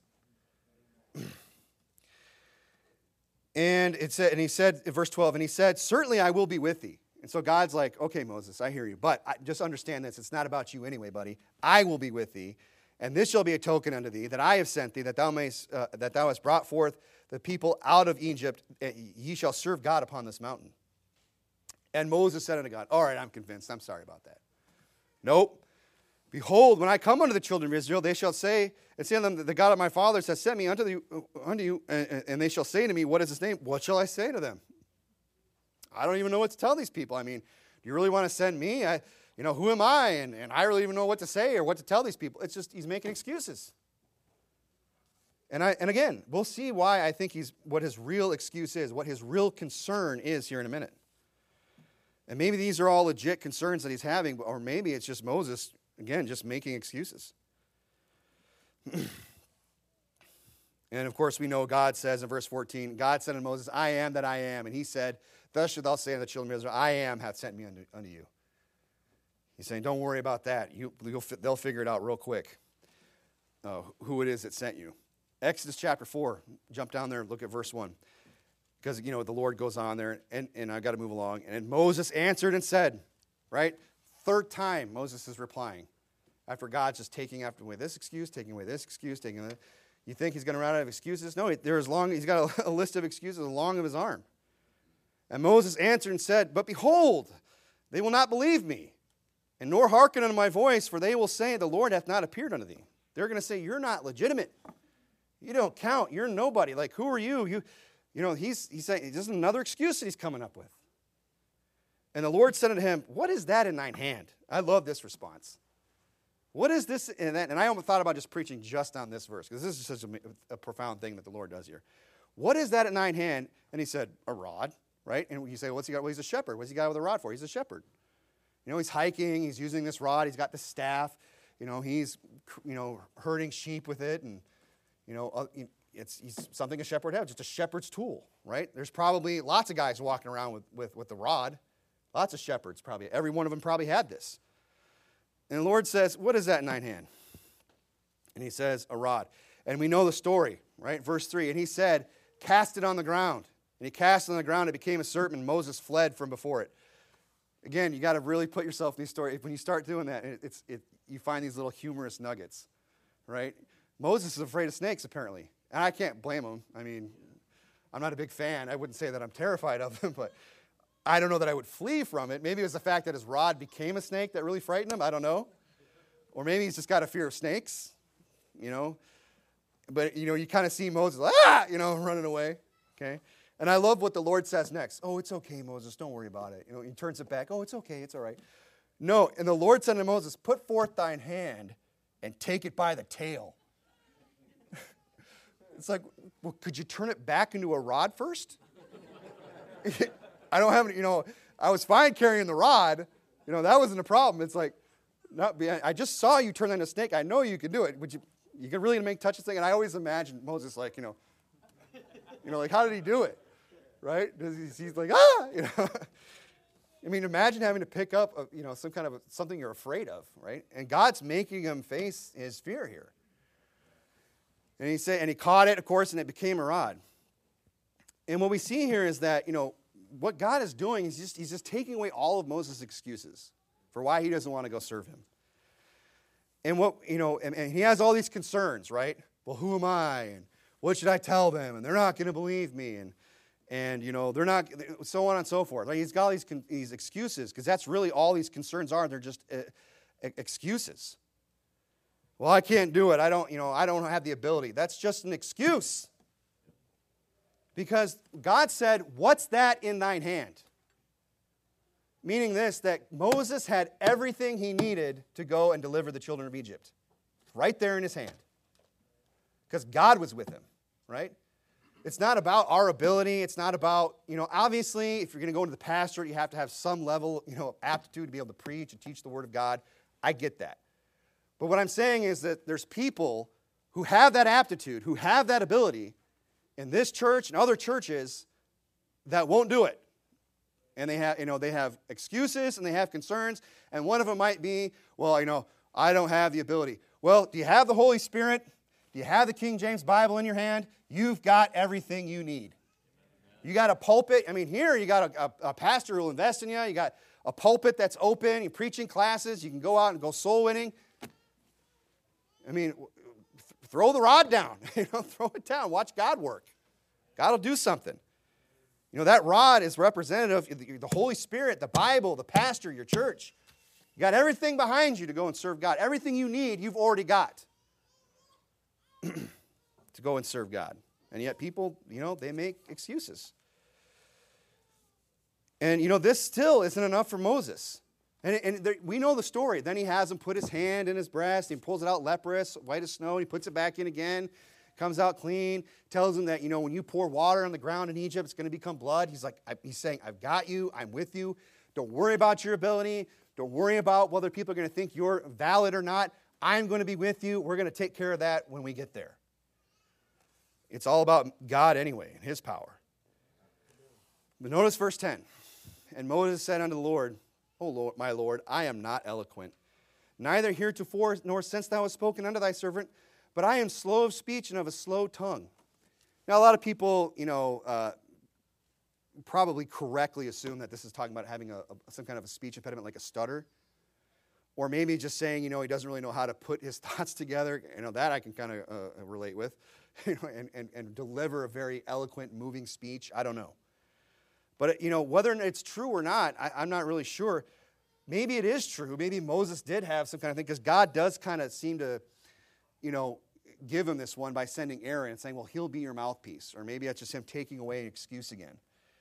And he said, in verse 12, and he said, certainly I will be with thee. And so God's like, okay, Moses, I hear you, but just understand this. It's not about you anyway, buddy. I will be with thee, and this shall be a token unto thee that I have sent thee, that thou hast brought forth the people out of Egypt. Ye shall serve God upon this mountain. And Moses said unto God, all right, I'm convinced. I'm sorry about that. Nope. Behold, when I come unto the children of Israel, they shall say, and say unto them, the God of my fathers has sent me unto you, and they shall say to me, what is his name? What shall I say to them? I don't even know what to tell these people. I mean, do you really want to send me? Who am I? And I really even know what to say or what to tell these people. It's just he's making excuses. And again, we'll see why I think what his real excuse is, what his real concern is here in a minute. And maybe these are all legit concerns that he's having, or maybe it's just Moses, again, just making excuses. And of course, we know God says in verse 14, God said unto Moses, I am that I am. And he said, thus shalt thou say unto the children of Israel, I am hath sent me unto you. He's saying, don't worry about that. They'll figure it out real quick, who it is that sent you. Exodus chapter 4, jump down there and look at verse 1. Because, the Lord goes on there, and I've got to move along. And Moses answered and said, right? Third time Moses is replying. After God's just taking away this excuse, taking away this excuse, taking away that. You think he's going to run out of excuses? No, he's got a list of excuses as long of his arm. And Moses answered and said, but behold, they will not believe me, and nor hearken unto my voice, for they will say, the Lord hath not appeared unto thee. They're going to say, you're not legitimate. You don't count. You're nobody. Like, who are you? He's saying, this is another excuse that he's coming up with. And the Lord said unto him, what is that in thine hand? I love this response. What is this? And I almost thought about just preaching just on this verse, because this is such a profound thing that the Lord does here. What is that in thine hand? And he said, a rod, right? And you say, what's he got? Well, he's a shepherd. What's he got with a rod for? He's a shepherd. He's hiking. He's using this rod. He's got the staff. He's, herding sheep with it. And, it's something a shepherd has, just a shepherd's tool, right? There's probably lots of guys walking around with the rod. Lots of shepherds probably. Every one of them probably had this. And the Lord says, what is that in thine hand? And he says, a rod. And we know the story, right? Verse 3, and he said, cast it on the ground. And he cast it on the ground, it became a serpent, and Moses fled from before it. again, you got to really put yourself in these stories. When you start doing that, you find these little humorous nuggets, right? Moses is afraid of snakes, apparently. And I can't blame him. I mean, I'm not a big fan. I wouldn't say that I'm terrified of them, but I don't know that I would flee from it. Maybe it was the fact that his rod became a snake that really frightened him. I don't know. Or maybe he's just got a fear of snakes, you know. But, you know, you kind of see Moses, running away, okay? And I love what the Lord says next. Oh, it's okay, Moses. Don't worry about it. You know, he turns it back. Oh, it's okay. It's all right. No, and the Lord said to Moses, put forth thine hand and take it by the tail. It's like, well, could you turn it back into a rod first? I don't have any, I was fine carrying the rod. That wasn't a problem. It's like, I just saw you turn into a snake. I know you could do it. Would you could really make touch this thing? And I always imagine Moses like, like how did he do it? Right? He's like, I mean, imagine having to pick up, some kind of something you're afraid of, right? And God's making him face his fear here. And he caught it, of course, and it became a rod. And what we see here is that, what God is doing is he's just taking away all of Moses' excuses for why he doesn't want to go serve him. And and he has all these concerns, right? Well, who am I? And what should I tell them? And they're not going to believe me. And they're not, so on and so forth. Right? He's got all these excuses, because that's really all these concerns are. They're just excuses. Well, I can't do it. I don't have the ability. That's just an excuse. Because God said, what's that in thine hand? Meaning this, that Moses had everything he needed to go and deliver the children of Egypt. Right there in his hand. Because God was with him, right? It's not about our ability. It's not about, obviously, if you're going to go into the pastorate, you have to have some level, of aptitude to be able to preach and teach the Word of God. I get that. But what I'm saying is that there's people who have that aptitude, who have that ability in this church and other churches that won't do it. And they have excuses and they have concerns. And one of them might be, well, I don't have the ability. Well, do you have the Holy Spirit? Do you have the King James Bible in your hand? You've got everything you need. You got a pulpit. I mean, here you got a pastor who will invest in you. You got a pulpit that's open. You're preaching classes. You can go out and go soul winning. I mean, throw the rod down. Throw it down. Watch God work. God will do something. That rod is representative of the Holy Spirit, the Bible, the pastor, your church. You got everything behind you to go and serve God. Everything you need, you've already got to go and serve God. And yet people, they make excuses. And, this still isn't enough for Moses. We know the story. Then he has him put his hand in his breast. He pulls it out leprous, white as snow. And he puts it back in again. Comes out clean. Tells him that, when you pour water on the ground in Egypt, it's going to become blood. He's saying, I've got you. I'm with you. Don't worry about your ability. Don't worry about whether people are going to think you're valid or not. I'm going to be with you. We're going to take care of that when we get there. It's all about God anyway and his power. But notice verse 10. And Moses said unto the Lord, O Lord, my Lord, I am not eloquent, neither heretofore nor since thou hast spoken unto thy servant, but I am slow of speech and of a slow tongue. Now, a lot of people, probably correctly assume that this is talking about having some kind of a speech impediment, like a stutter. Or maybe just saying, he doesn't really know how to put his thoughts together. That I can kind of relate with. And deliver a very eloquent, moving speech. I don't know. But, whether it's true or not, I'm not really sure. Maybe it is true. Maybe Moses did have some kind of thing, because God does kind of seem to, give him this one by sending Aaron and saying, well, he'll be your mouthpiece. Or maybe that's just him taking away an excuse again.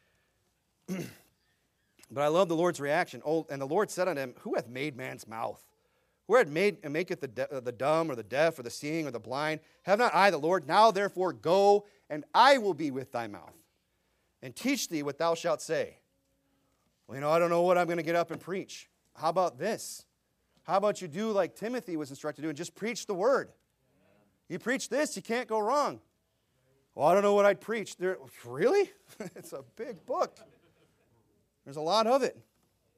But I love the Lord's reaction. Oh, and the Lord said unto him, who hath made man's mouth? Who hath made and maketh the dumb or the deaf or the seeing or the blind? Have not I the Lord? Now therefore go, and I will be with thy mouth, and teach thee what thou shalt say. Well, I don't know what I'm going to get up and preach. How about this? How about you do like Timothy was instructed to do and just preach the word? You preach this, you can't go wrong. Well, I don't know what I'd preach. Really? It's a big book. There's a lot of it.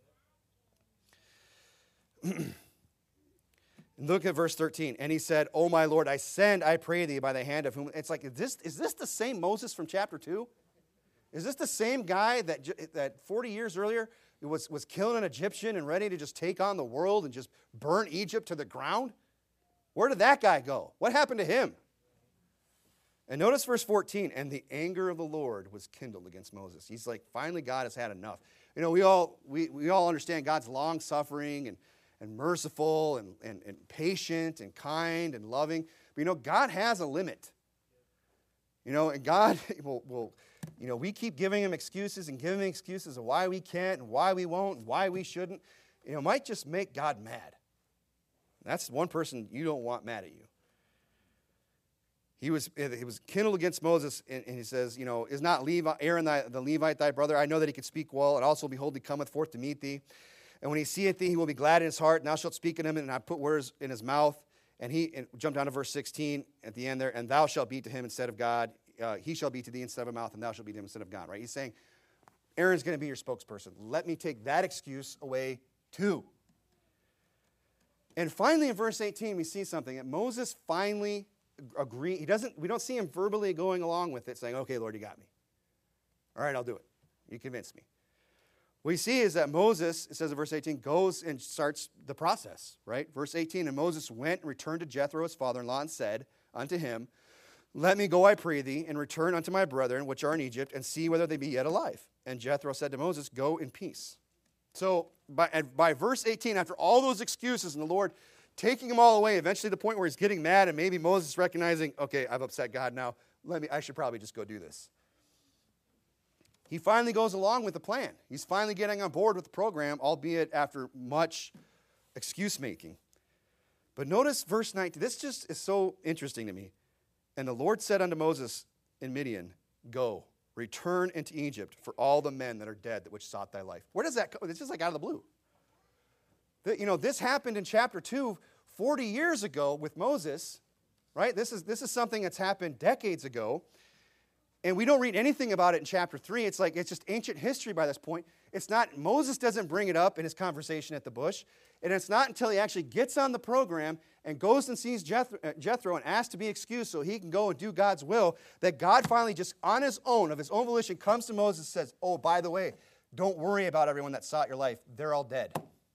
Look at verse 13. And he said, O my Lord, I send, I pray thee, by the hand of whom. It's like, is this the same Moses from chapter 2? Is this the same guy that 40 years earlier was killing an Egyptian and ready to just take on the world and just burn Egypt to the ground? Where did that guy go? What happened to him? And notice verse 14, and the anger of the Lord was kindled against Moses. He's like, finally God has had enough. You know, we all understand God's long-suffering and merciful and patient and kind and loving. But, you know, God has a limit. You know, and God will you know, we keep giving him excuses and giving him excuses of why we can't and why we won't and why we shouldn't. You know, it might just make God mad. That's one person you don't want mad at you. He was kindled against Moses, and he says, you know, is not Aaron the Levite thy brother? I know that he could speak well, and also, behold, he cometh forth to meet thee. And when he seeth thee, he will be glad in his heart, and thou shalt speak unto him, and I put words in his mouth. And jump down to verse 16 at the end there, and thou shalt be to him instead of God. He shall be to thee instead of a mouth, and thou shalt be to him instead of God, right? He's saying, Aaron's going to be your spokesperson. Let me take that excuse away too. And finally, in verse 18, we see something that Moses finally agree. We don't see him verbally going along with it, saying, okay, Lord, you got me. All right, I'll do it. You convinced me. What we see is that Moses, it says in verse 18, goes and starts the process, right? Verse 18, and Moses went and returned to Jethro, his father-in-law, and said unto him, let me go, I pray thee, and return unto my brethren, which are in Egypt, and see whether they be yet alive. And Jethro said to Moses, go in peace. So by verse 18, after all those excuses and the Lord taking them all away, eventually to the point where he's getting mad, and maybe Moses recognizing, okay, I've upset God now. I should probably just go do this. He finally goes along with the plan. He's finally getting on board with the program, albeit after much excuse making. But notice verse 19. This just is so interesting to me. And the Lord said unto Moses in Midian, go, return into Egypt for all the men that are dead that which sought thy life. Where does that come? It's just like out of the blue. You know, this happened in chapter 2 40 years ago with Moses, right? This is something that's happened decades ago. And we don't read anything about it in chapter 3. It's like it's just ancient history by this point. It's not, Moses doesn't bring it up in his conversation at the bush. And it's not until he actually gets on the program and goes and sees Jethro and asks to be excused so he can go and do God's will, that God finally just on his own, of his own volition, comes to Moses and says, oh, by the way, don't worry about everyone that sought your life. They're all dead.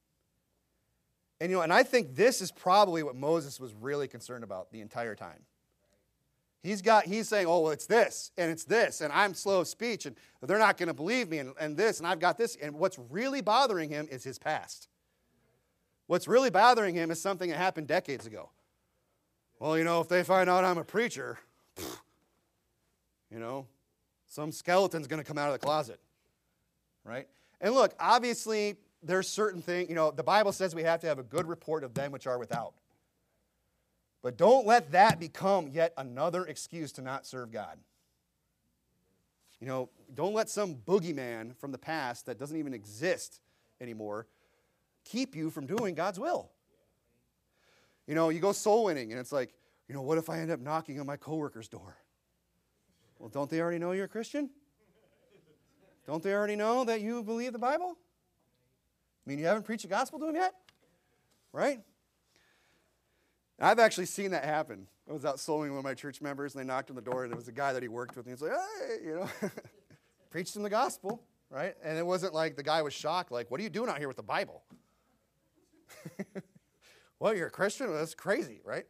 And, you know, and I think this is probably what Moses was really concerned about the entire time. He's saying, oh, well, it's this, and I'm slow of speech, and they're not going to believe me, and this, and I've got this. And what's really bothering him is his past. What's really bothering him is something that happened decades ago. Well, you know, if they find out I'm a preacher, you know, some skeleton's going to come out of the closet, right? And look, obviously, there's certain things, you know, the Bible says we have to have a good report of them which are without. But don't let that become yet another excuse to not serve God. You know, don't let some boogeyman from the past that doesn't even exist anymore keep you from doing God's will. You know, you go soul winning, and it's like, you know, what if I end up knocking on my coworker's door? Well, don't they already know you're a Christian? Don't they already know that you believe the Bible? I mean, you haven't preached the gospel to them yet? Right? I've actually seen that happen. I was out souling one of my church members, and they knocked on the door, and it was a guy that he worked with, and he's like, hey, you know, preached him the gospel, right? And it wasn't like the guy was shocked, like, what are you doing out here with the Bible? Well, you're a Christian? Well, that's crazy, right?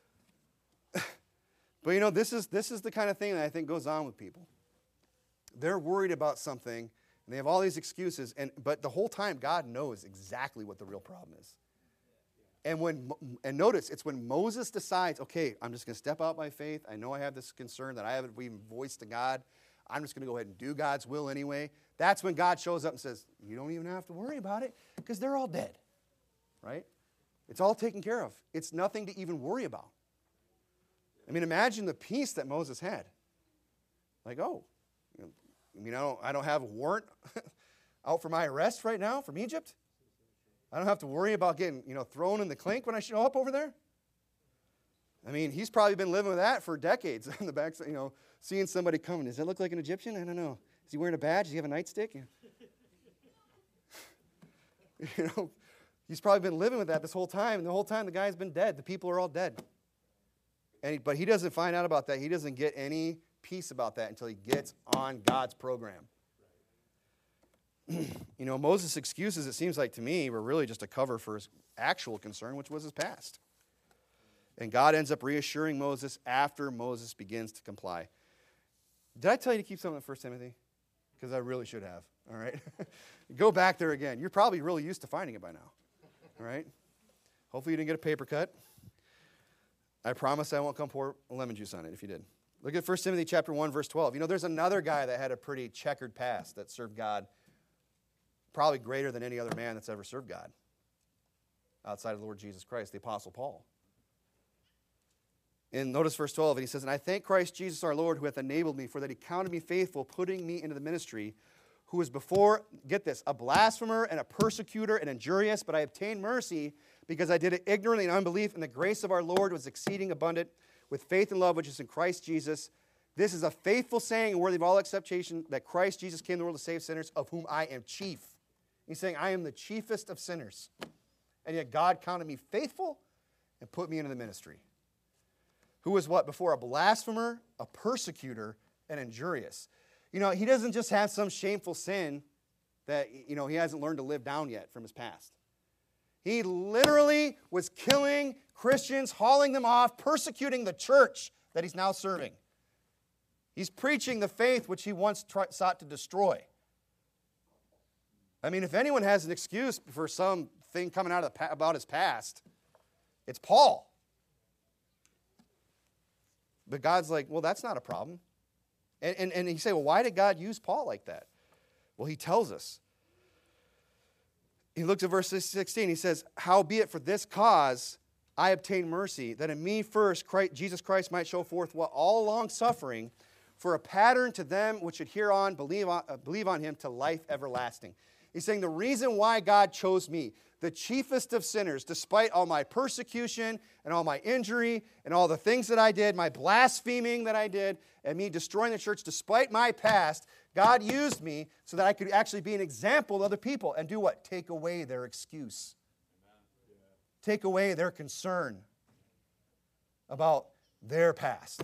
But, you know, this is the kind of thing that I think goes on with people. They're worried about something, and they have all these excuses, but the whole time, God knows exactly what the real problem is. And notice, it's when Moses decides, okay, I'm just going to step out by faith. I know I have this concern that I haven't even voiced to God. I'm just going to go ahead and do God's will anyway. That's when God shows up and says, you don't even have to worry about it because they're all dead, right? It's all taken care of. It's nothing to even worry about. I mean, imagine the peace that Moses had. Like, oh, I mean, I don't have a warrant out for my arrest right now from Egypt. I don't have to worry about getting, you know, thrown in the clink when I show up over there. I mean, he's probably been living with that for decades on the back, you know, seeing somebody coming. Does that look like an Egyptian? I don't know. Is he wearing a badge? Does he have a nightstick? You know, he's probably been living with that this whole time, and the whole time the guy's been dead. The people are all dead. But he doesn't find out about that. He doesn't get any peace about that until he gets on God's program. Moses' excuses, it seems like to me, were really just a cover for his actual concern, which was his past. And God ends up reassuring Moses after Moses begins to comply. Did I tell you to keep something in 1 Timothy? Because I really should have, all right? Go back there again. You're probably really used to finding it by now, all right? Hopefully you didn't get a paper cut. I promise I won't come pour lemon juice on it if you did. Look at 1 Timothy chapter 1, verse 12. There's another guy that had a pretty checkered past that served God probably greater than any other man that's ever served God outside of the Lord Jesus Christ, the Apostle Paul. And notice verse 12, and he says, "And I thank Christ Jesus our Lord, who hath enabled me, for that he counted me faithful, putting me into the ministry, who was before," get this, "a blasphemer and a persecutor and injurious, but I obtained mercy, because I did it ignorantly in unbelief, and the grace of our Lord was exceeding abundant, with faith and love which is in Christ Jesus. This is a faithful saying and worthy of all acceptation, that Christ Jesus came in the world to save sinners, of whom I am chief." He's saying, I am the chiefest of sinners. And yet God counted me faithful and put me into the ministry. Who was what? Before a blasphemer, a persecutor, and injurious. He doesn't just have some shameful sin that, he hasn't learned to live down yet from his past. He literally was killing Christians, hauling them off, persecuting the church that he's now serving. He's preaching the faith which he once sought to destroy. If anyone has an excuse for something coming out about his past, it's Paul. But God's like, well, that's not a problem. And you say, well, why did God use Paul like that? Well, he tells us. He looks at verse 16. He says, "Howbeit for this cause I obtained mercy, that in me first Jesus Christ might show forth what all long suffering, for a pattern to them which should hereon believe on him to life everlasting." He's saying the reason why God chose me, the chiefest of sinners, despite all my persecution and all my injury and all the things that I did, my blaspheming that I did, and me destroying the church, despite my past, God used me so that I could actually be an example to other people and do what? Take away their excuse. Take away their concern about their past.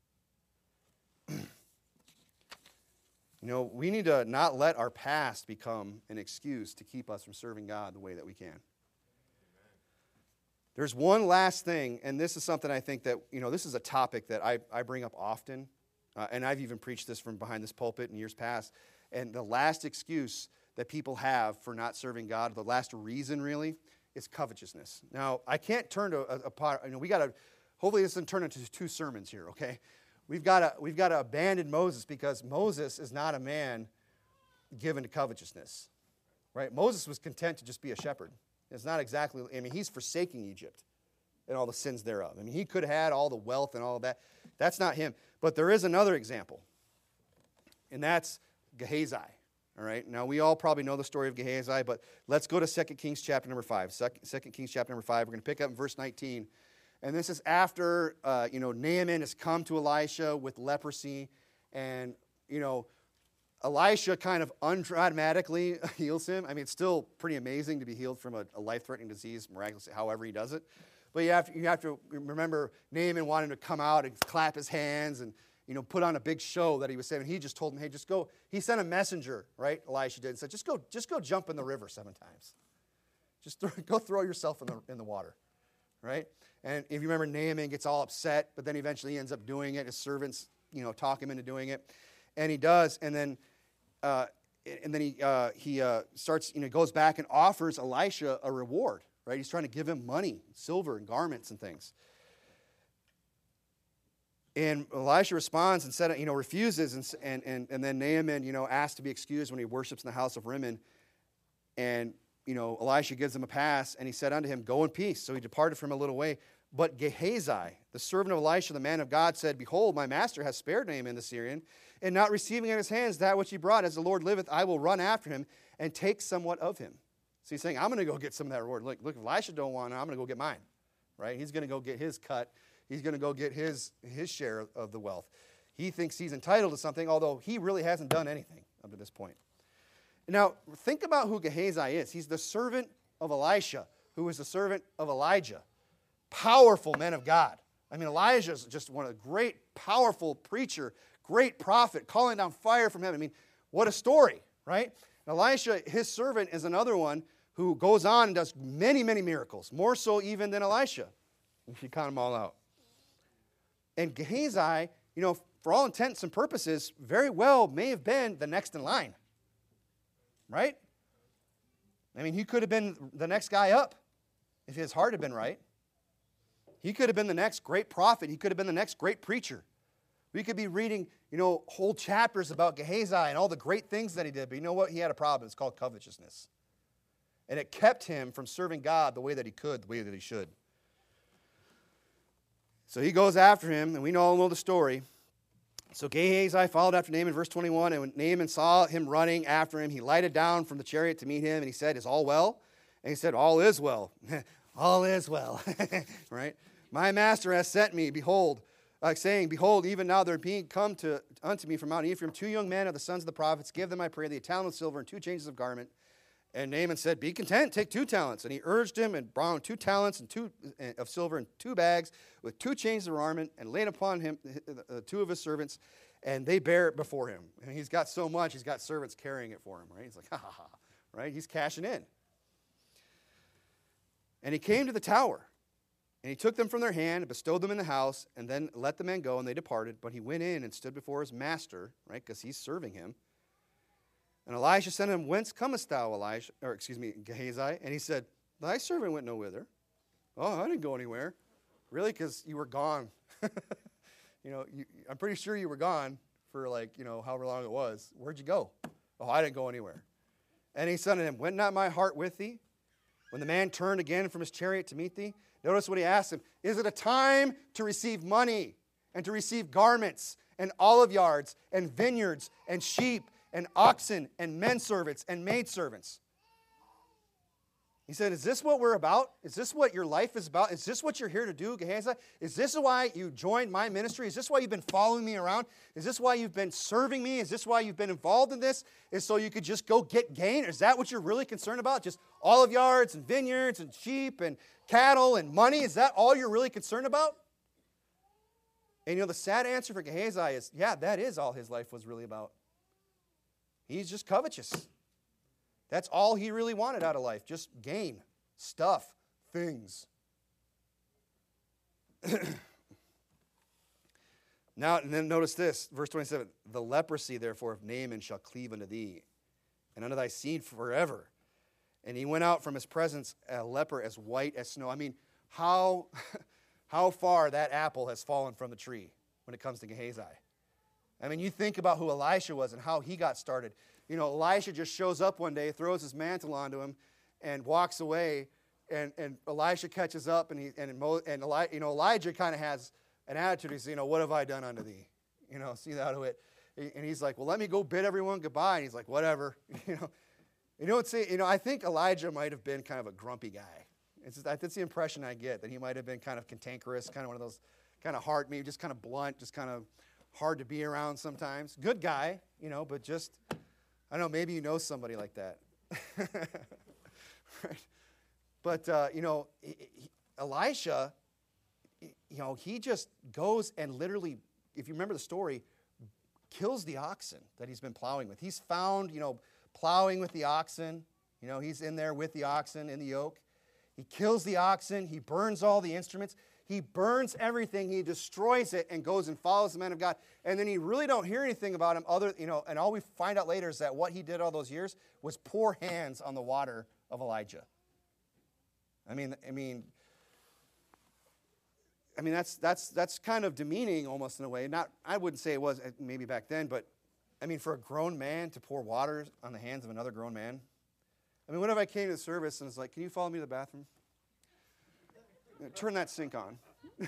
We need to not let our past become an excuse to keep us from serving God the way that we can. There's one last thing, and this is something I think that, this is a topic that I bring up often, and I've even preached this from behind this pulpit in years past, and the last excuse that people have for not serving God, the last reason really, is covetousness. Now, I can't turn to a part, hopefully this doesn't turn into 2 sermons here, okay? We've got to abandon Moses, because Moses is not a man given to covetousness, right? Moses was content to just be a shepherd. It's not exactly, he's forsaking Egypt and all the sins thereof. He could have had all the wealth and all of that. That's not him. But there is another example, and that's Gehazi, all right? Now, we all probably know the story of Gehazi, but let's go to 2 Kings chapter number 5. 2 Kings chapter number 5. We're going to pick up in verse 19. And this is after, Naaman has come to Elisha with leprosy. And, Elisha kind of undramatically heals him. It's still pretty amazing to be healed from a life-threatening disease miraculously, however he does it. But you have to remember Naaman wanted to come out and clap his hands and, put on a big show that he was saying. He just told him, hey, just go. He sent a messenger, right? Elisha did, and said, just go jump in the river 7 times. Just go throw yourself in the water, right? And if you remember, Naaman gets all upset, but then eventually he ends up doing it. His servants, talk him into doing it, and he does. And then he starts, goes back and offers Elisha a reward. Right? He's trying to give him money, silver, and garments and things. And Elisha responds and said, refuses, and then Naaman, asks to be excused when he worships in the house of Rimmon. And Elisha gives him a pass, and he said unto him, "Go in peace." So he departed from a little way. But Gehazi, the servant of Elisha, the man of God, said, "Behold, my master has spared Naaman the Syrian, and not receiving in his hands that which he brought, as the Lord liveth, I will run after him and take somewhat of him." So he's saying, I'm going to go get some of that reward. Look, if Elisha don't want it, I'm going to go get mine. Right? He's going to go get his cut. He's going to go get his share of the wealth. He thinks he's entitled to something, although he really hasn't done anything up to this point. Now, think about who Gehazi is. He's the servant of Elisha, who is the servant of Elijah. Powerful men of God. Elijah is just one of the great, powerful preacher, great prophet, calling down fire from heaven. What a story, right? Elisha, his servant, is another one who goes on and does many, many miracles, more so even than Elisha, if you count them all out. And Gehazi, for all intents and purposes, very well may have been the next in line. Right? I mean, he could have been the next guy up if his heart had been right. He could have been the next great prophet. He could have been the next great preacher. We could be reading, whole chapters about Gehazi and all the great things that he did. But you know what? He had a problem. It's called covetousness. And it kept him from serving God the way that he could, the way that he should. So he goes after him, and we all know the story. So Gehazi followed after Naaman, verse 21, and when Naaman saw him running after him, he lighted down from the chariot to meet him, and he said, "Is all well?" And he said, "All is well." All is well. Right? "My master has sent me, saying, Behold, even now there are being come unto me from Mount Ephraim 2 young men of the sons of the prophets. Give them, I pray thee, a talent of silver and 2 changes of garment." And Naaman said, "Be content, take 2 talents. And he urged him and brought 2 talents and 2 of silver and 2 bags with 2 changes of garment, and laid upon him 2 of his servants, and they bear it before him. And he's got so much, he's got servants carrying it for him, right? He's like, ha ha ha, right? He's cashing in. And he came to the tower, and he took them from their hand and bestowed them in the house, and then let the men go, and they departed. But he went in and stood before his master, right, because he's serving him. And Elisha said to him, "Whence comest thou, Gehazi?" And he said, "Thy servant went no whither." "Oh, I didn't go anywhere." "Really? Because you were gone." I'm pretty sure you were gone for however long it was. "Where'd you go?" "Oh, I didn't go anywhere." And he said to him, "Went not my heart with thee when the man turned again from his chariot to meet thee?" Notice what he asked him. "Is it a time to receive money and to receive garments and olive yards and vineyards and sheep and oxen and men servants and maid servants?" He said, "Is this what we're about? Is this what your life is about? Is this what you're here to do, Gehazi? Is this why you joined my ministry? Is this why you've been following me around? Is this why you've been serving me? Is this why you've been involved in this? Is so you could just go get gain? Is that what you're really concerned about? Just olive yards and vineyards and sheep and cattle and money? Is that all you're really concerned about?" And the sad answer for Gehazi is, yeah, that is all his life was really about. He's just covetous. That's all he really wanted out of life, just gain, stuff, things. Now, and then notice this, verse 27, "The leprosy, therefore, of Naaman shall cleave unto thee, and unto thy seed forever." And he went out from his presence a leper as white as snow. I mean, how far that apple has fallen from the tree when it comes to Gehazi. I mean, you think about who Elisha was and how he got started. Elisha just shows up one day, throws his mantle onto him, and walks away. And Elisha catches up, and Elijah kind of has an attitude. He says, "What have I done unto thee? See that of it." And he's like, "Well, let me go bid everyone goodbye." And he's like, "Whatever." I think Elijah might have been kind of a grumpy guy. That's the impression I get, that he might have been kind of cantankerous, kind of one of those kind of hard, maybe just kind of blunt, just kind of hard to be around sometimes. Good guy, but just, I don't know, maybe you know somebody like that. Right? But, Elisha, he just goes and literally, if you remember the story, kills the oxen that he's been plowing with. He's found, plowing with the oxen. He's in there with the oxen in the yoke. He kills the oxen. He burns all the instruments. He burns everything. He destroys it and goes and follows the man of God. And then you really don't hear anything about him and all we find out later is that what he did all those years was pour hands on the water of Elijah. I mean, that's kind of demeaning almost in a way. I wouldn't say it was maybe back then, but for a grown man to pour water on the hands of another grown man. What if I came to the service and was like, "Can you follow me to the bathroom? Turn that sink on.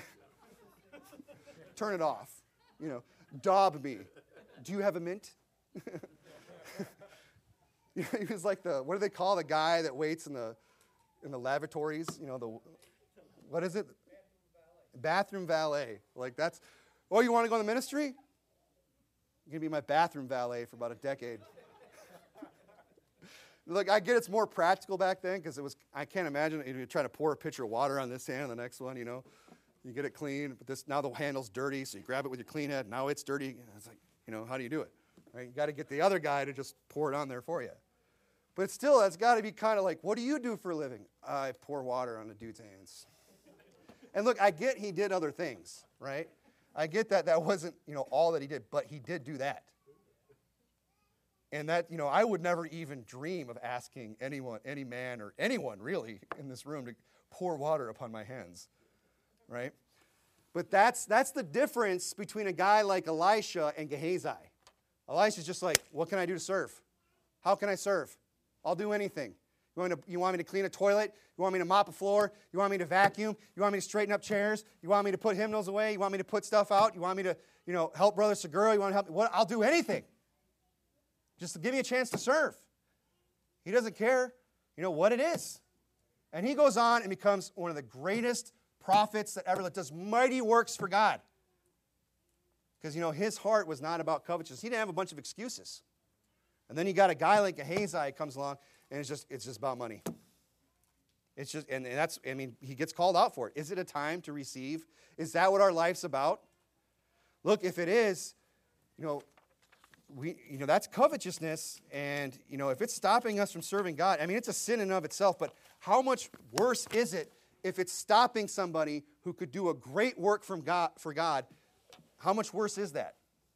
Turn it off. Daub me. Do you have a mint?" He was like what do they call the guy that waits in the lavatories? What is it? Bathroom valet. Like that's, "Oh, you want to go in the ministry? You're going to be my bathroom valet for about a decade." Look, I get it's more practical back then because I can't imagine you're trying to pour a pitcher of water on this hand and the next one, you get it clean, but now the handle's dirty, so you grab it with your clean hand, now it's dirty. It's like, how do you do it? Right? You got to get the other guy to just pour it on there for you. But still, that's got to be kind of like, what do you do for a living? I pour water on a dude's hands. And look, I get he did other things, right? I get that that wasn't, all that he did, but he did do that. And that, I would never even dream of asking anyone, any man or anyone really in this room to pour water upon my hands, right? But that's the difference between a guy like Elisha and Gehazi. Elisha's just like, what can I do to serve? How can I serve? I'll do anything. You want me to clean a toilet? You want me to mop a floor? You want me to vacuum? You want me to straighten up chairs? You want me to put hymnals away? You want me to put stuff out? You want me to, help Brother Segura? You want to help me? What? I'll do anything. Just give me a chance to serve. He doesn't care, what it is. And he goes on and becomes one of the greatest prophets that ever lived, does mighty works for God. Because, his heart was not about covetousness. He didn't have a bunch of excuses. And then you got a guy like Gehazi comes along, and it's just about money. It's just, and that's, he gets called out for it. Is it a time to receive? Is that what our life's about? Look, if it is, that's covetousness, and, if it's stopping us from serving God, it's a sin in and of itself, but how much worse is it if it's stopping somebody who could do a great work for God? How much worse is that?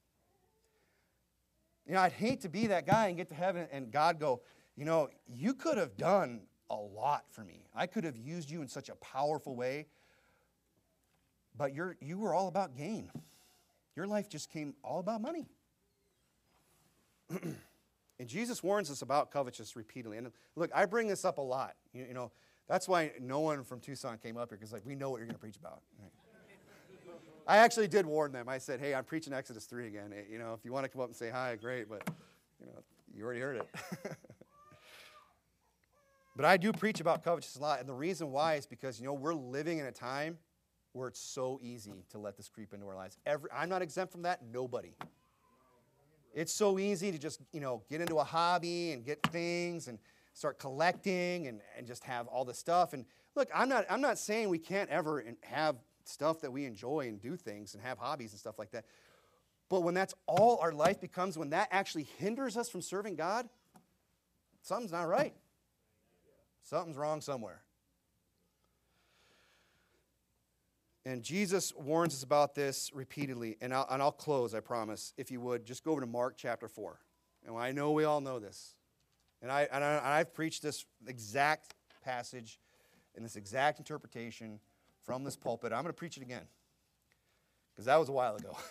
I'd hate to be that guy and get to heaven and God go, you could have done a lot for me. I could have used you in such a powerful way, but you were all about gain. Your life just came all about money. And Jesus warns us about covetousness repeatedly. And look, I bring this up a lot. That's why no one from Tucson came up here, because we know what you're going to preach about. Right? I actually did warn them. I said, hey, I'm preaching Exodus 3 again. If you want to come up and say hi, great, but you already heard it. But I do preach about covetousness a lot, and the reason why is because, we're living in a time where it's so easy to let this creep into our lives. I'm not exempt from that. Nobody. It's so easy to just, get into a hobby and get things and start collecting and just have all this stuff. And look, I'm not saying we can't ever have stuff that we enjoy and do things and have hobbies and stuff like that. But when that's all our life becomes, when that actually hinders us from serving God, something's not right. Something's wrong somewhere. And Jesus warns us about this repeatedly. And I'll close, I promise. If you would, just go over to Mark chapter 4. And I know we all know this. And I've preached this exact passage and this exact interpretation from this pulpit. I'm going to preach it again, because that was a while ago.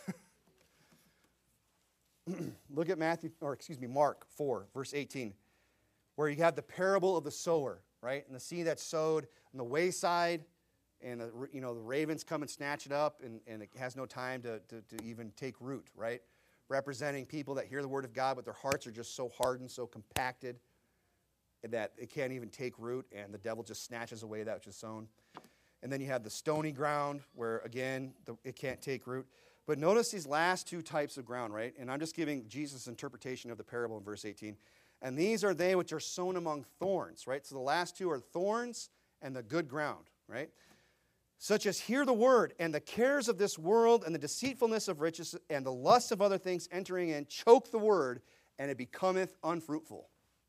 Look at Mark 4, verse 18, where you have the parable of the sower, right? And the seed that's sowed on the wayside, and the ravens come and snatch it up, and it has no time to even take root, right? Representing people that hear the word of God, but their hearts are just so hardened, so compacted, that it can't even take root, and the devil just snatches away that which is sown. And then you have the stony ground, where, again, it can't take root. But notice these last two types of ground, right? And I'm just giving Jesus' interpretation of the parable in verse 18. And these are they which are sown among thorns, right? So the last two are thorns and the good ground, right? Such as hear the word, and the cares of this world and the deceitfulness of riches and the lust of other things entering in choke the word, and it becometh unfruitful.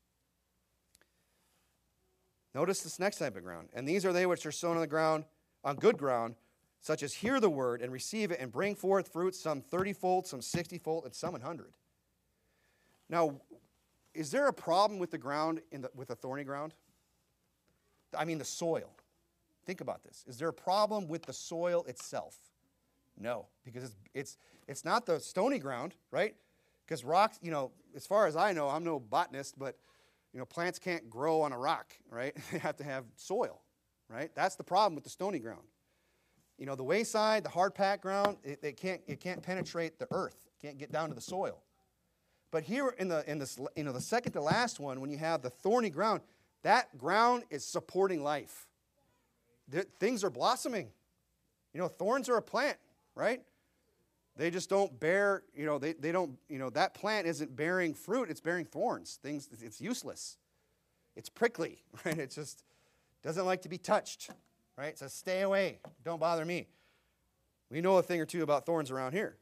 Notice this next type of ground. And these are they which are sown on the ground, on good ground, such as hear the word and receive it and bring forth fruit, some 30-fold, some 60-fold, and some 100. Now, is there a problem with the ground with the thorny ground? The soil. Think about this. Is there a problem with the soil itself? No, because it's not the stony ground, right? Because rocks, as far as I know, I'm no botanist, but plants can't grow on a rock, right? They have to have soil, right? That's the problem with the stony ground. The wayside, the hard-packed ground, it can't penetrate the earth. It can't get down to the soil. But here in the second to last one, when you have the thorny ground, that ground is supporting life. Things are blossoming. Thorns are a plant, right? They just don't bear, they don't, that plant isn't bearing fruit, it's bearing thorns. It's useless. It's prickly, right? It just doesn't like to be touched, right? It says, stay away, don't bother me. We know a thing or two about thorns around here.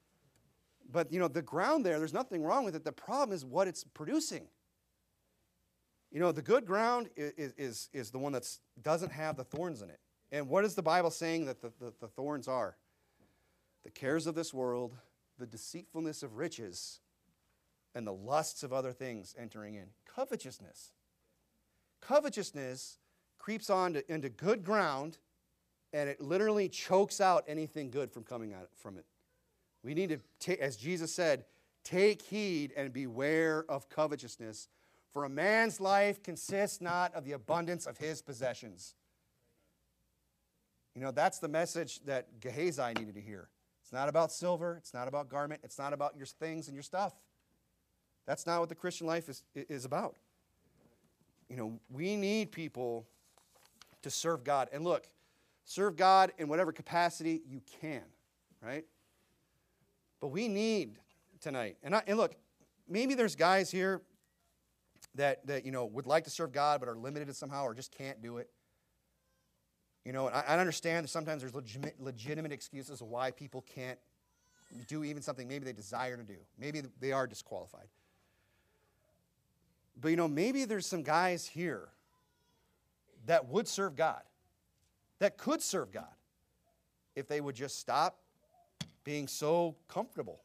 But, the ground there's nothing wrong with it. The problem is what it's producing. You know, the good ground is the one that doesn't have the thorns in it. And what is the Bible saying that the thorns are? The cares of this world, the deceitfulness of riches, and the lusts of other things entering in. Covetousness. Covetousness creeps on into good ground, and it literally chokes out anything good from coming out from it. We need to take, as Jesus said, take heed and beware of covetousness, for a man's life consists not of the abundance of his possessions. You know, that's the message that Gehazi needed to hear. It's not about silver. It's not about garment. It's not about your things and your stuff. That's not what the Christian life is about. You know, we need people to serve God. And look, serve God in whatever capacity you can, right? But we need tonight. And look, maybe there's guys here that you know would like to serve God but are limited somehow or just can't do it. You know, and I understand that sometimes there's legitimate excuses of why people can't do even something maybe they desire to do. Maybe they are disqualified. But, you know, maybe there's some guys here that would serve God, that could serve God, if they would just stop being so comfortable.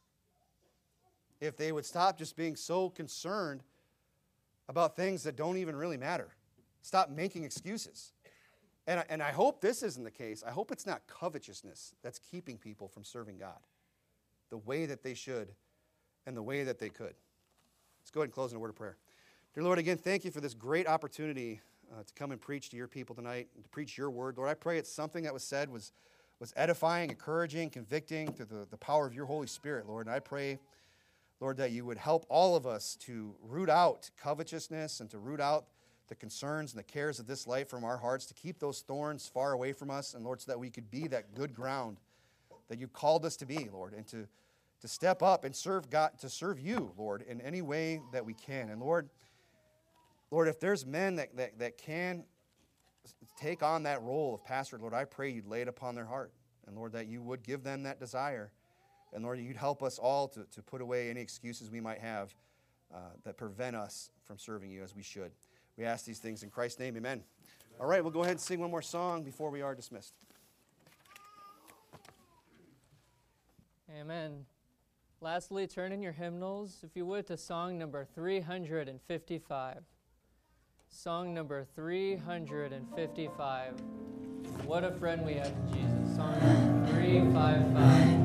If they would stop just being so concerned about things that don't even really matter. Stop making excuses. And I hope this isn't the case. I hope it's not covetousness that's keeping people from serving God the way that they should and the way that they could. Let's go ahead and close in a word of prayer. Dear Lord, again, thank you for this great opportunity to come and preach to your people tonight and to preach your word. Lord, I pray it's something that was said was edifying, encouraging, convicting through the power of your Holy Spirit, Lord. And I pray, Lord, that you would help all of us to root out covetousness and to root out the concerns and the cares of this life from our hearts, to keep those thorns far away from us, and Lord, so that we could be that good ground that you called us to be, Lord, and to step up and serve God, to serve you, Lord, in any way that we can. And Lord, if there's men that can take on that role of pastor, Lord, I pray you'd lay it upon their heart. And Lord, that you would give them that desire. And Lord, you'd help us all to put away any excuses we might have that prevent us from serving you as we should. We ask these things in Christ's name, amen. All right, we'll go ahead and sing one more song before we are dismissed.
Amen. Lastly, turn in your hymnals, if you would, to song number 355. Song number 355. What a friend we have in Jesus. Song number 355.